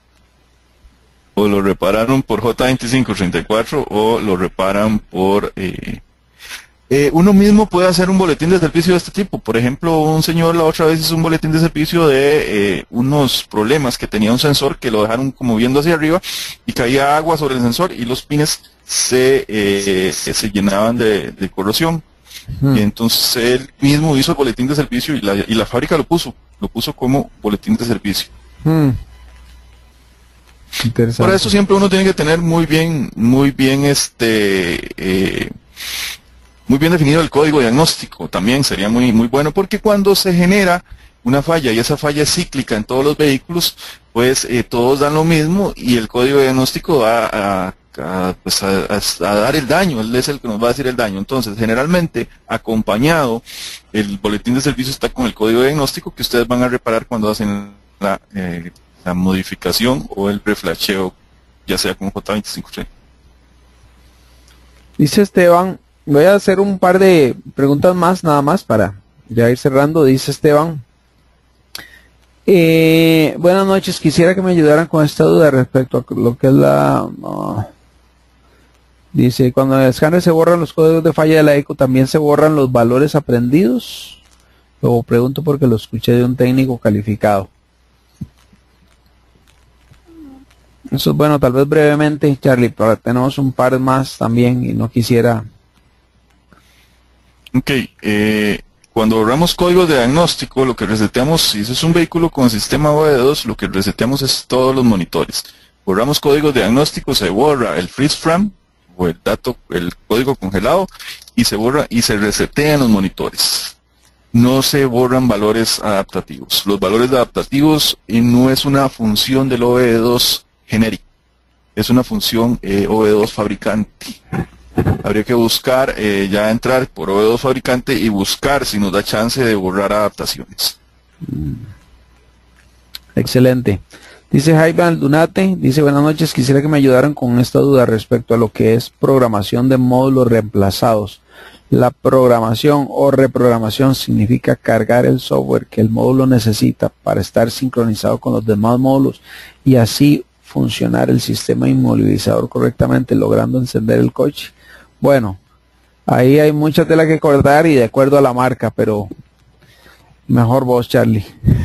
o lo repararon por J2534 o lo reparan por... uno mismo puede hacer un boletín de servicio de este tipo. Por ejemplo, un señor la otra vez hizo un boletín de servicio de unos problemas que tenía un sensor que lo dejaron como viendo hacia arriba y caía agua sobre el sensor y los pines se llenaban de corrosión. Y entonces él mismo hizo el boletín de servicio y la fábrica lo puso como boletín de servicio. Interesante. Por eso siempre uno tiene que tener muy bien definido el código diagnóstico. También sería muy bueno, porque cuando se genera una falla y esa falla es cíclica en todos los vehículos, pues todos dan lo mismo y el código diagnóstico va a dar el daño. Él es el que nos va a decir el daño. Entonces, generalmente acompañado, el boletín de servicio está con el código diagnóstico que ustedes van a reparar cuando hacen la modificación o el reflasheo, ya sea con J2530. Dice Esteban, voy a hacer un par de preguntas más, nada más para ya ir cerrando. Dice Esteban, buenas noches, quisiera que me ayudaran con esta duda respecto a lo que es dice, cuando en el escáner se borran los códigos de falla de la ECO, ¿también se borran los valores aprendidos? Lo pregunto porque lo escuché de un técnico calificado. Eso es bueno, tal vez brevemente, Charlie, pero tenemos un par más también y no quisiera... Ok, cuando borramos códigos de diagnóstico, lo que reseteamos, si es un vehículo con sistema OBD2, lo que reseteamos es todos los monitores. Borramos códigos de diagnóstico, se borra el freeze frame, o el código congelado, y se borra y se resetean los monitores. No se borran valores adaptativos. Los valores adaptativos no es una función del OBD2 genérico, es una función OBD2 fabricante. Habría que buscar, ya entrar por OBD2 fabricante y buscar si nos da chance de borrar adaptaciones. Excelente. Dice Jaime Aldunate, dice buenas noches, quisiera que me ayudaran con esta duda respecto a lo que es programación de módulos reemplazados. La programación o reprogramación significa cargar el software que el módulo necesita para estar sincronizado con los demás módulos y así funcionar el sistema inmovilizador correctamente, logrando encender el coche. Bueno, ahí hay mucha tela que cortar y de acuerdo a la marca, pero mejor vos, Charlie.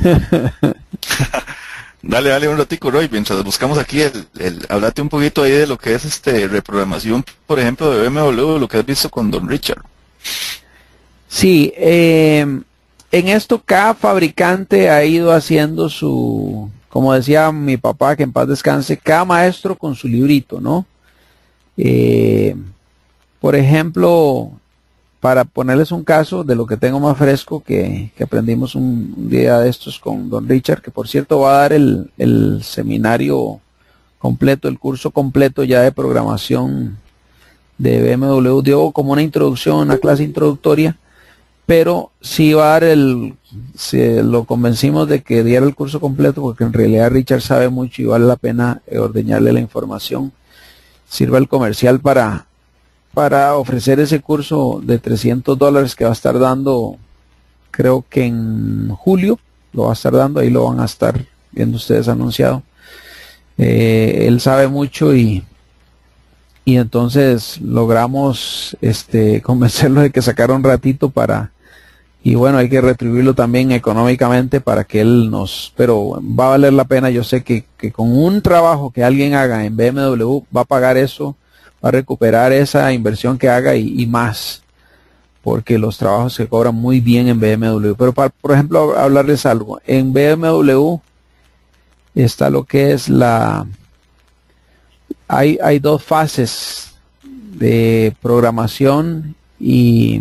Dale un ratico, Roy, mientras buscamos aquí hablate un poquito ahí de lo que es reprogramación, por ejemplo, de BMW, lo que has visto con Don Richard. Sí, en esto cada fabricante ha ido haciendo su, como decía mi papá, que en paz descanse, cada maestro con su librito, ¿no? Por ejemplo, para ponerles un caso de lo que tengo más fresco que aprendimos un día de estos con Don Richard, que por cierto va a dar el seminario completo, el curso completo ya de programación de BMW. Dio como una introducción, una clase introductoria, pero sí va a dar lo convencimos de que diera el curso completo porque en realidad Richard sabe mucho y vale la pena ordeñarle la información. Sirva el comercial para ofrecer ese curso de $300 que va a estar dando, creo que en julio lo va a estar dando, ahí lo van a estar viendo ustedes anunciado. Él sabe mucho y entonces logramos convencerlo de que sacara un ratito y bueno, hay que retribuirlo también económicamente para que él pero va a valer la pena. Yo sé que con un trabajo que alguien haga en BMW va a pagar eso, va a recuperar esa inversión que haga y más, porque los trabajos se cobran muy bien en BMW. Pero por ejemplo, hablarles algo, en BMW está lo que es hay dos fases de programación y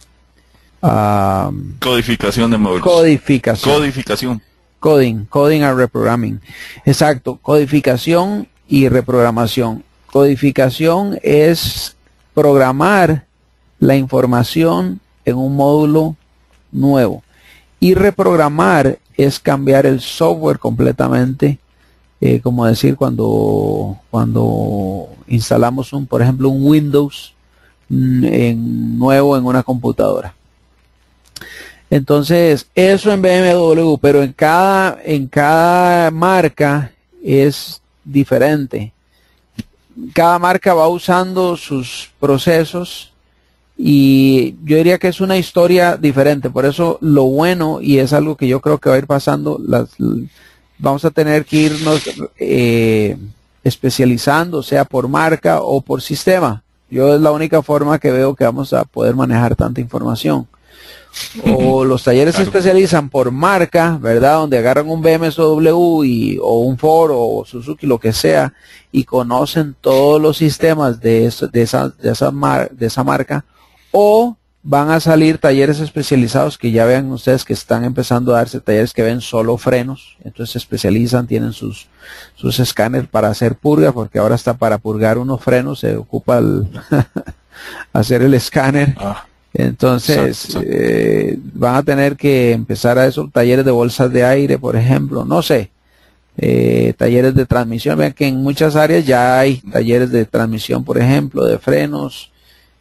codificación de módulos. Codificación. Coding and reprogramming. Exacto, codificación y reprogramación. Codificación es programar la información en un módulo nuevo y reprogramar es cambiar el software completamente, como decir cuando instalamos por ejemplo un Windows, nuevo en una computadora. Entonces, eso en BMW, pero en cada marca es diferente. Cada marca va usando sus procesos y yo diría que es una historia diferente. Por eso lo bueno, y es algo que yo creo que va a ir pasando, vamos a tener que irnos especializando, sea por marca o por sistema. Yo es la única forma que veo que vamos a poder manejar tanta información. O los talleres se especializan por marca, ¿verdad? Donde agarran un BMW o un Ford o Suzuki, lo que sea, y conocen todos los sistemas de esa marca. O van a salir talleres especializados que ya vean ustedes que están empezando a darse talleres que ven solo frenos. Entonces se especializan, tienen sus escáneres para hacer purga, porque ahora está para purgar unos frenos, se ocupa hacer el escáner. Entonces van a tener que empezar a esos talleres de bolsas de aire, por ejemplo, no sé, talleres de transmisión. Vean que en muchas áreas ya hay talleres de transmisión, por ejemplo, de frenos,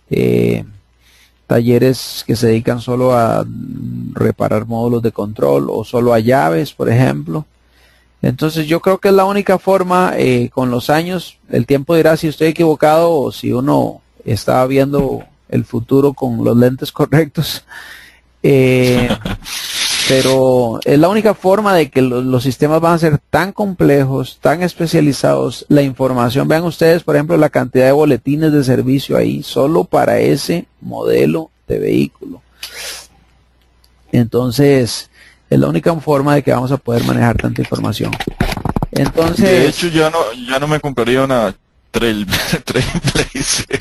talleres que se dedican solo a reparar módulos de control o solo a llaves, por ejemplo. Entonces yo creo que es la única forma. Con los años el tiempo dirá si estoy equivocado o si uno está viendo el futuro con los lentes correctos, pero es la única forma de que los sistemas van a ser tan complejos, tan especializados. La información, vean ustedes por ejemplo la cantidad de boletines de servicio ahí solo para ese modelo de vehículo. Entonces es la única forma de que vamos a poder manejar tanta información. Entonces, de hecho ya no me compraría una Trailblazer.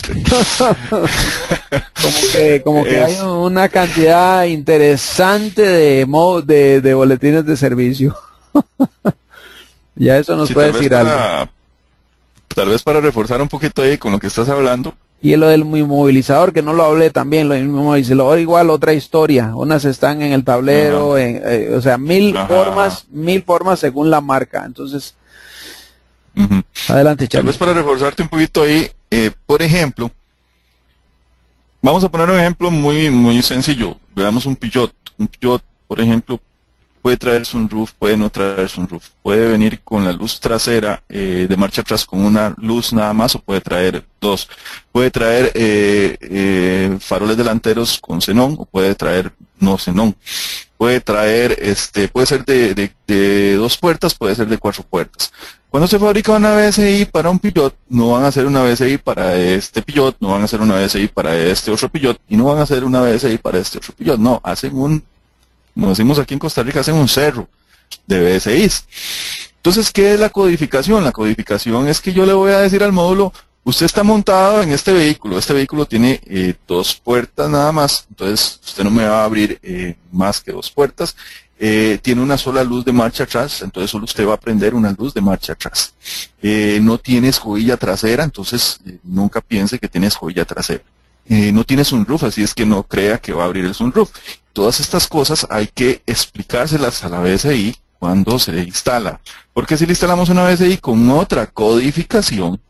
como que hay una cantidad interesante de boletines de servicio. Ya eso nos puede decir algo. Tal vez para reforzar un poquito ahí con lo que estás hablando. Y lo del inmovilizador, que no lo hablé también, lo del inmovilizador igual otra historia. Unas están en el tablero, o sea, mil formas según la marca. Entonces, adelante, Charlie. Tal vez para reforzarte un poquito ahí, por ejemplo, vamos a poner un ejemplo muy, muy sencillo. Veamos un Peugeot. Un Peugeot, por ejemplo, puede traer sunroof, puede no traer sunroof. Puede venir con la luz trasera de marcha atrás con una luz nada más, o puede traer dos. Puede traer faroles delanteros con xenón, o puede traer no xenón. Puede traer, puede ser de 2 puertas, puede ser de 4 puertas. Cuando se fabrica una VSI para un Peugeot, no van a hacer una VSI para este Peugeot, no van a hacer una VSI para este otro Peugeot, y no van a hacer una VSI para este otro Peugeot. No, hacen como decimos aquí en Costa Rica, hacen un cerro de VSIs. Entonces, ¿qué es la codificación? La codificación es que yo le voy a decir al módulo, usted está montado en este vehículo tiene 2 puertas nada más, entonces usted no me va a abrir más que 2 puertas. Tiene una sola luz de marcha atrás, entonces solo usted va a prender una luz de marcha atrás. No tiene escobilla trasera, entonces nunca piense que tiene escobilla trasera. No tiene sunroof, así es que no crea que va a abrir el sunroof. Todas estas cosas hay que explicárselas a la VSI cuando se instala. Porque si le instalamos una VSI con otra codificación,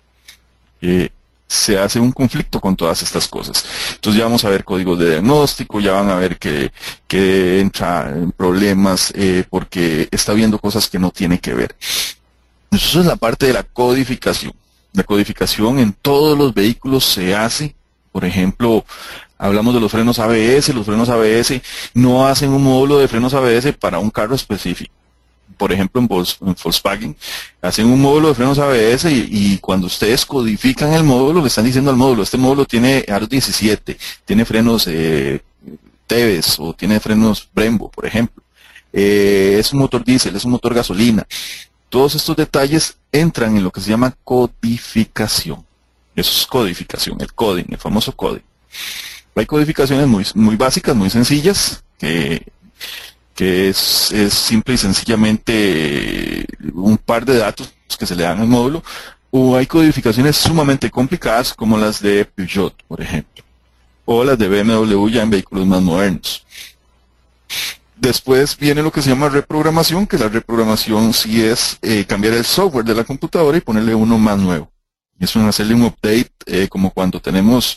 se hace un conflicto con todas estas cosas. Entonces ya vamos a ver códigos de diagnóstico, ya van a ver que entra en problemas porque está viendo cosas que no tiene que ver. Eso es la parte de la codificación. La codificación en todos los vehículos se hace. Por ejemplo, hablamos de los frenos ABS. Los frenos ABS no hacen un módulo de frenos ABS para un carro específico. Por ejemplo, en Volkswagen hacen un módulo de frenos ABS y cuando ustedes codifican el módulo, le están diciendo al módulo, este módulo tiene aros 17, tiene frenos Tevez o tiene frenos Brembo, por ejemplo. Es un motor diésel, es un motor gasolina. Todos estos detalles entran en lo que se llama codificación. Eso es codificación, el coding, el famoso coding. Hay codificaciones muy básicas, muy sencillas, que es simple y sencillamente un par de datos que se le dan al módulo, o hay codificaciones sumamente complicadas como las de Peugeot, por ejemplo, o las de BMW ya en vehículos más modernos. Después viene lo que se llama reprogramación, que la reprogramación sí es cambiar el software de la computadora y ponerle uno más nuevo. Es un hacerle un update, como cuando tenemos,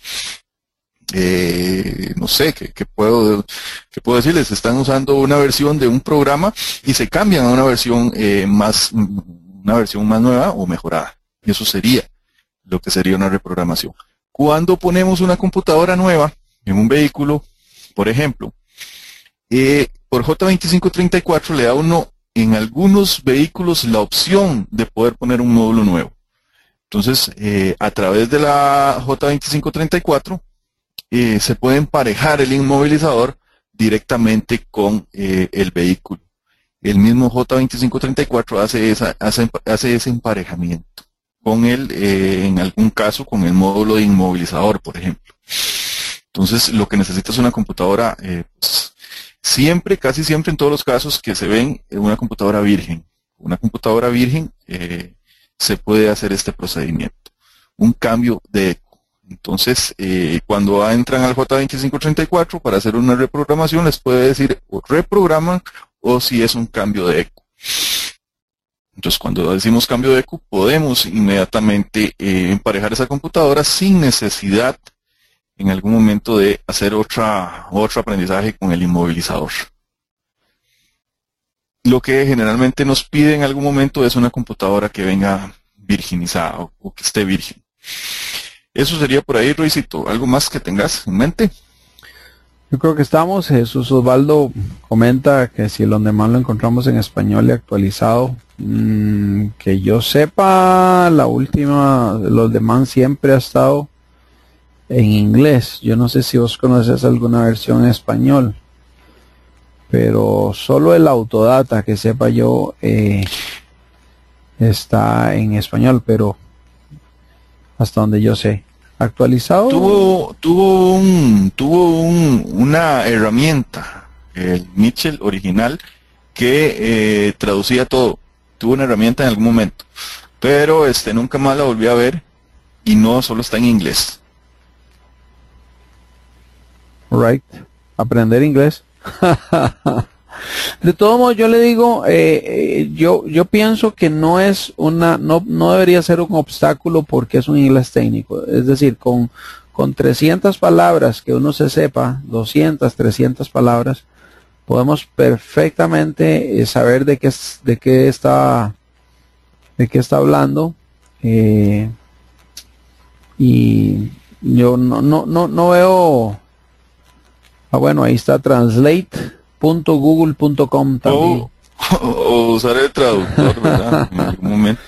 no sé, ¿qué puedo decirles? Están usando una versión de un programa y se cambian a una versión más nueva o mejorada. Y eso sería lo que sería una reprogramación. Cuando ponemos una computadora nueva en un vehículo, por ejemplo, por J2534 le da uno en algunos vehículos la opción de poder poner un módulo nuevo. Entonces, a través de la J2534 se puede emparejar el inmovilizador directamente con el vehículo. El mismo J2534 hace ese emparejamiento con en algún caso, con el módulo de inmovilizador, por ejemplo. Entonces, lo que necesita es una computadora, pues, siempre, casi siempre en todos los casos que se ven, una computadora virgen. Una computadora virgen se puede hacer este procedimiento. Un cambio de eco. Entonces, cuando entran al J2534 para hacer una reprogramación, les puede decir o reprograman o si es un cambio de eco. Entonces, cuando decimos cambio de eco, podemos inmediatamente emparejar esa computadora sin necesidad en algún momento de hacer otro aprendizaje con el inmovilizador. Lo que generalmente nos pide en algún momento es una computadora que venga virginizada o que esté virgen. Eso sería por ahí, Roycito. ¿Algo más que tengas en mente? Yo creo que estamos. Jesús Osvaldo comenta que si el on demand lo encontramos en español y actualizado, que yo sepa, la última, el on demand siempre ha estado en inglés. Yo no sé si vos conoces alguna versión en español, pero solo el Autodata, que sepa yo, está en español, pero hasta donde yo sé. Actualizado. Tuvo una herramienta, el Mitchell original, que traducía todo. Tuvo una herramienta en algún momento, pero nunca más la volví a ver y no solo está en inglés. Right. Aprender inglés. De todos modos, yo le digo, yo pienso que no debería ser un obstáculo porque es un inglés técnico. Es decir, con 300 palabras que uno se sepa, 200, 300 palabras, podemos perfectamente saber de qué está hablando. Y yo no veo. Bueno, ahí está translate.google.com también. O usar el traductor, ¿verdad? En algún momento.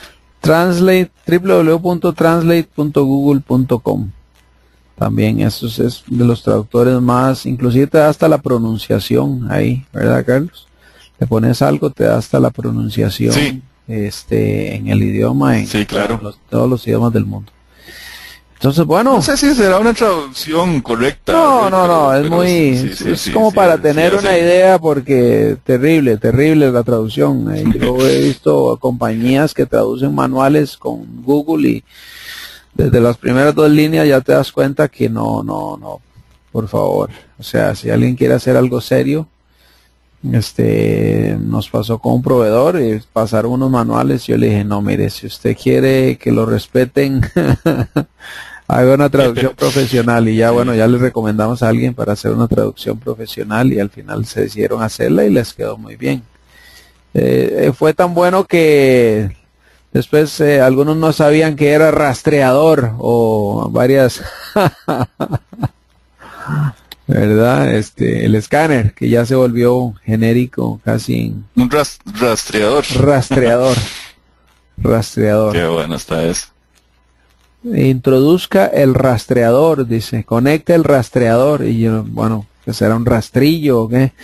www.translate.google.com. También eso es de los traductores más, inclusive te da hasta la pronunciación ahí, ¿verdad, Carlos? Le pones algo, te da hasta la pronunciación, sí, en el idioma, sí, claro, todos los idiomas del mundo. Entonces, bueno. No sé si será una traducción correcta. No, es muy, es como para tener una idea, porque terrible la traducción. Yo he visto compañías que traducen manuales con Google y desde las primeras 2 líneas ya te das cuenta que no, por favor. O sea, si alguien quiere hacer algo serio, nos pasó con un proveedor y pasaron unos manuales y yo le dije, no, mire, si usted quiere que lo respeten, haga una traducción profesional. Y ya, bueno, ya le recomendamos a alguien para hacer una traducción profesional y al final se decidieron hacerla y les quedó muy bien. Fue tan bueno que después algunos no sabían que era rastreador o varias ¿verdad? El escáner, que ya se volvió genérico casi. Un rastreador. Rastreador. Qué bueno está eso. Introduzca el rastreador, dice, conecte el rastreador. Y yo, bueno, que será un rastrillo o qué.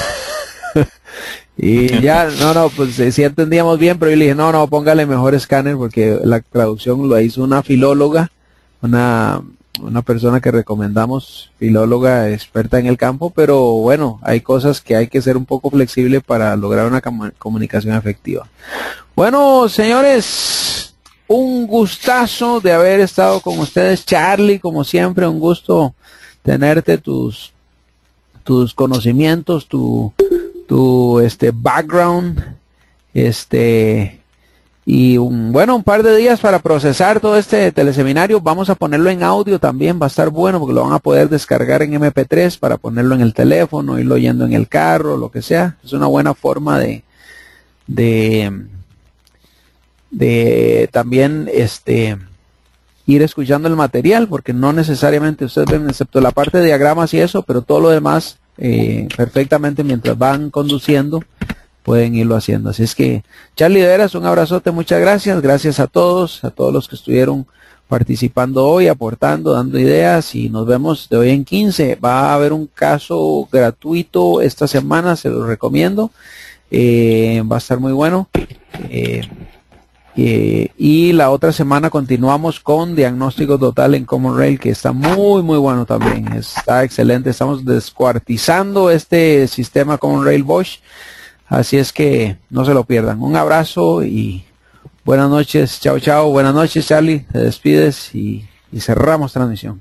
Y ya, pues sí entendíamos bien, pero yo le dije, no, póngale mejor escáner, porque la traducción lo hizo una filóloga, una persona que recomendamos, filóloga experta en el campo, pero bueno, hay cosas que hay que ser un poco flexible para lograr una comunicación efectiva. Bueno, señores, un gustazo de haber estado con ustedes. Charlie, como siempre, un gusto tenerte, tus conocimientos, tu background, bueno, un par de días para procesar todo este teleseminario. Vamos a ponerlo en audio también, va a estar bueno porque lo van a poder descargar en MP3 para ponerlo en el teléfono, irlo oyendo en el carro, lo que sea. Es una buena forma de también ir escuchando el material, porque no necesariamente ustedes ven, excepto la parte de diagramas y eso, pero todo lo demás perfectamente mientras van conduciendo pueden irlo haciendo. Así es que, Charlie, de veras, un abrazote, muchas gracias. Gracias a todos los que estuvieron participando hoy, aportando, dando ideas, y nos vemos de hoy en 15. Va a haber un caso gratuito esta semana, se lo recomiendo. Va a estar muy bueno. Y la otra semana continuamos con diagnóstico total en Common Rail, que está muy bueno también, está excelente. Estamos descuartizando este sistema Common Rail Bosch. Así es que no se lo pierdan. Un abrazo y buenas noches. Chao, chao. Buenas noches, Charlie. Te despides y cerramos transmisión.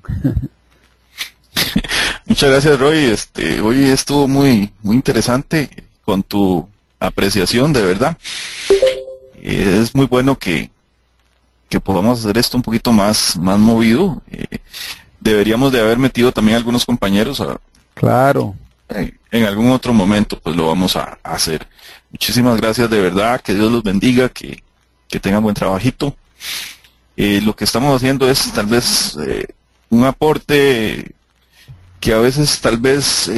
Muchas gracias, Roy. Hoy estuvo muy interesante con tu apreciación, de verdad. Es muy bueno que podamos hacer esto un poquito más movido. Deberíamos de haber metido también a algunos compañeros Claro. En algún otro momento, pues lo vamos a hacer. Muchísimas gracias, de verdad, que Dios los bendiga, que tengan buen trabajito. Lo que estamos haciendo es tal vez un aporte que a veces tal vez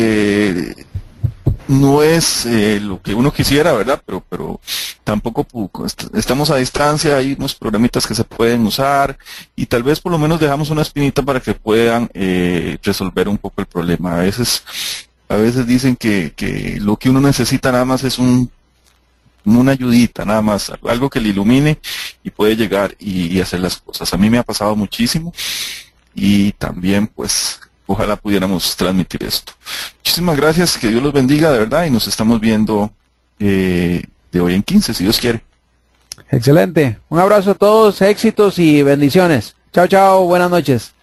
no es lo que uno quisiera, ¿verdad? Pero tampoco estamos a distancia, hay unos programitas que se pueden usar y tal vez por lo menos dejamos una espinita para que puedan resolver un poco el problema. A veces dicen que lo que uno necesita nada más es una ayudita, nada más, algo que le ilumine y puede llegar y hacer las cosas. A mí me ha pasado muchísimo y también pues ojalá pudiéramos transmitir esto. Muchísimas gracias, que Dios los bendiga, de verdad, y nos estamos viendo de hoy en 15, si Dios quiere. Excelente. Un abrazo a todos, éxitos y bendiciones. Chao, chao, buenas noches.